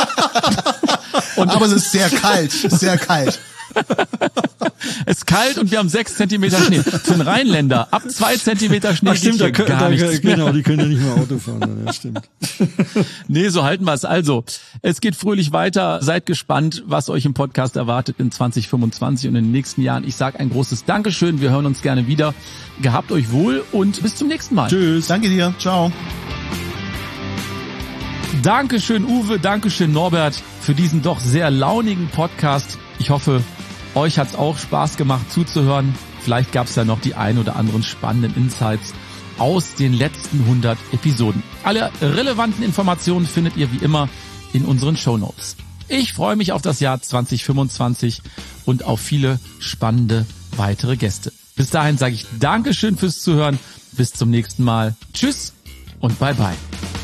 S3: Aber es ist sehr kalt, sehr kalt.
S1: Es ist kalt und wir haben 6 Zentimeter Schnee. Für einen Rheinländer, ab 2 Zentimeter Schnee
S2: Stimmt,
S1: geht hier gar nichts mehr.
S2: genau, die können ja nicht mehr Auto fahren. Ja, stimmt.
S1: Nee, so halten wir es. Also, es geht fröhlich weiter. Seid gespannt, was euch im Podcast erwartet in 2025 und in den nächsten Jahren. Ich sage ein großes Dankeschön. Wir hören uns gerne wieder. Gehabt euch wohl und bis zum nächsten Mal.
S2: Tschüss.
S3: Danke dir. Ciao.
S1: Dankeschön, Uwe. Dankeschön, Norbert, für diesen doch sehr launigen Podcast. Ich hoffe, euch hat's auch Spaß gemacht zuzuhören. Vielleicht gab's ja noch die ein oder anderen spannenden Insights aus den letzten 100 Episoden. Alle relevanten Informationen findet ihr wie immer in unseren Shownotes. Ich freue mich auf das Jahr 2025 und auf viele spannende weitere Gäste. Bis dahin sage ich Dankeschön fürs Zuhören. Bis zum nächsten Mal. Tschüss und bye bye.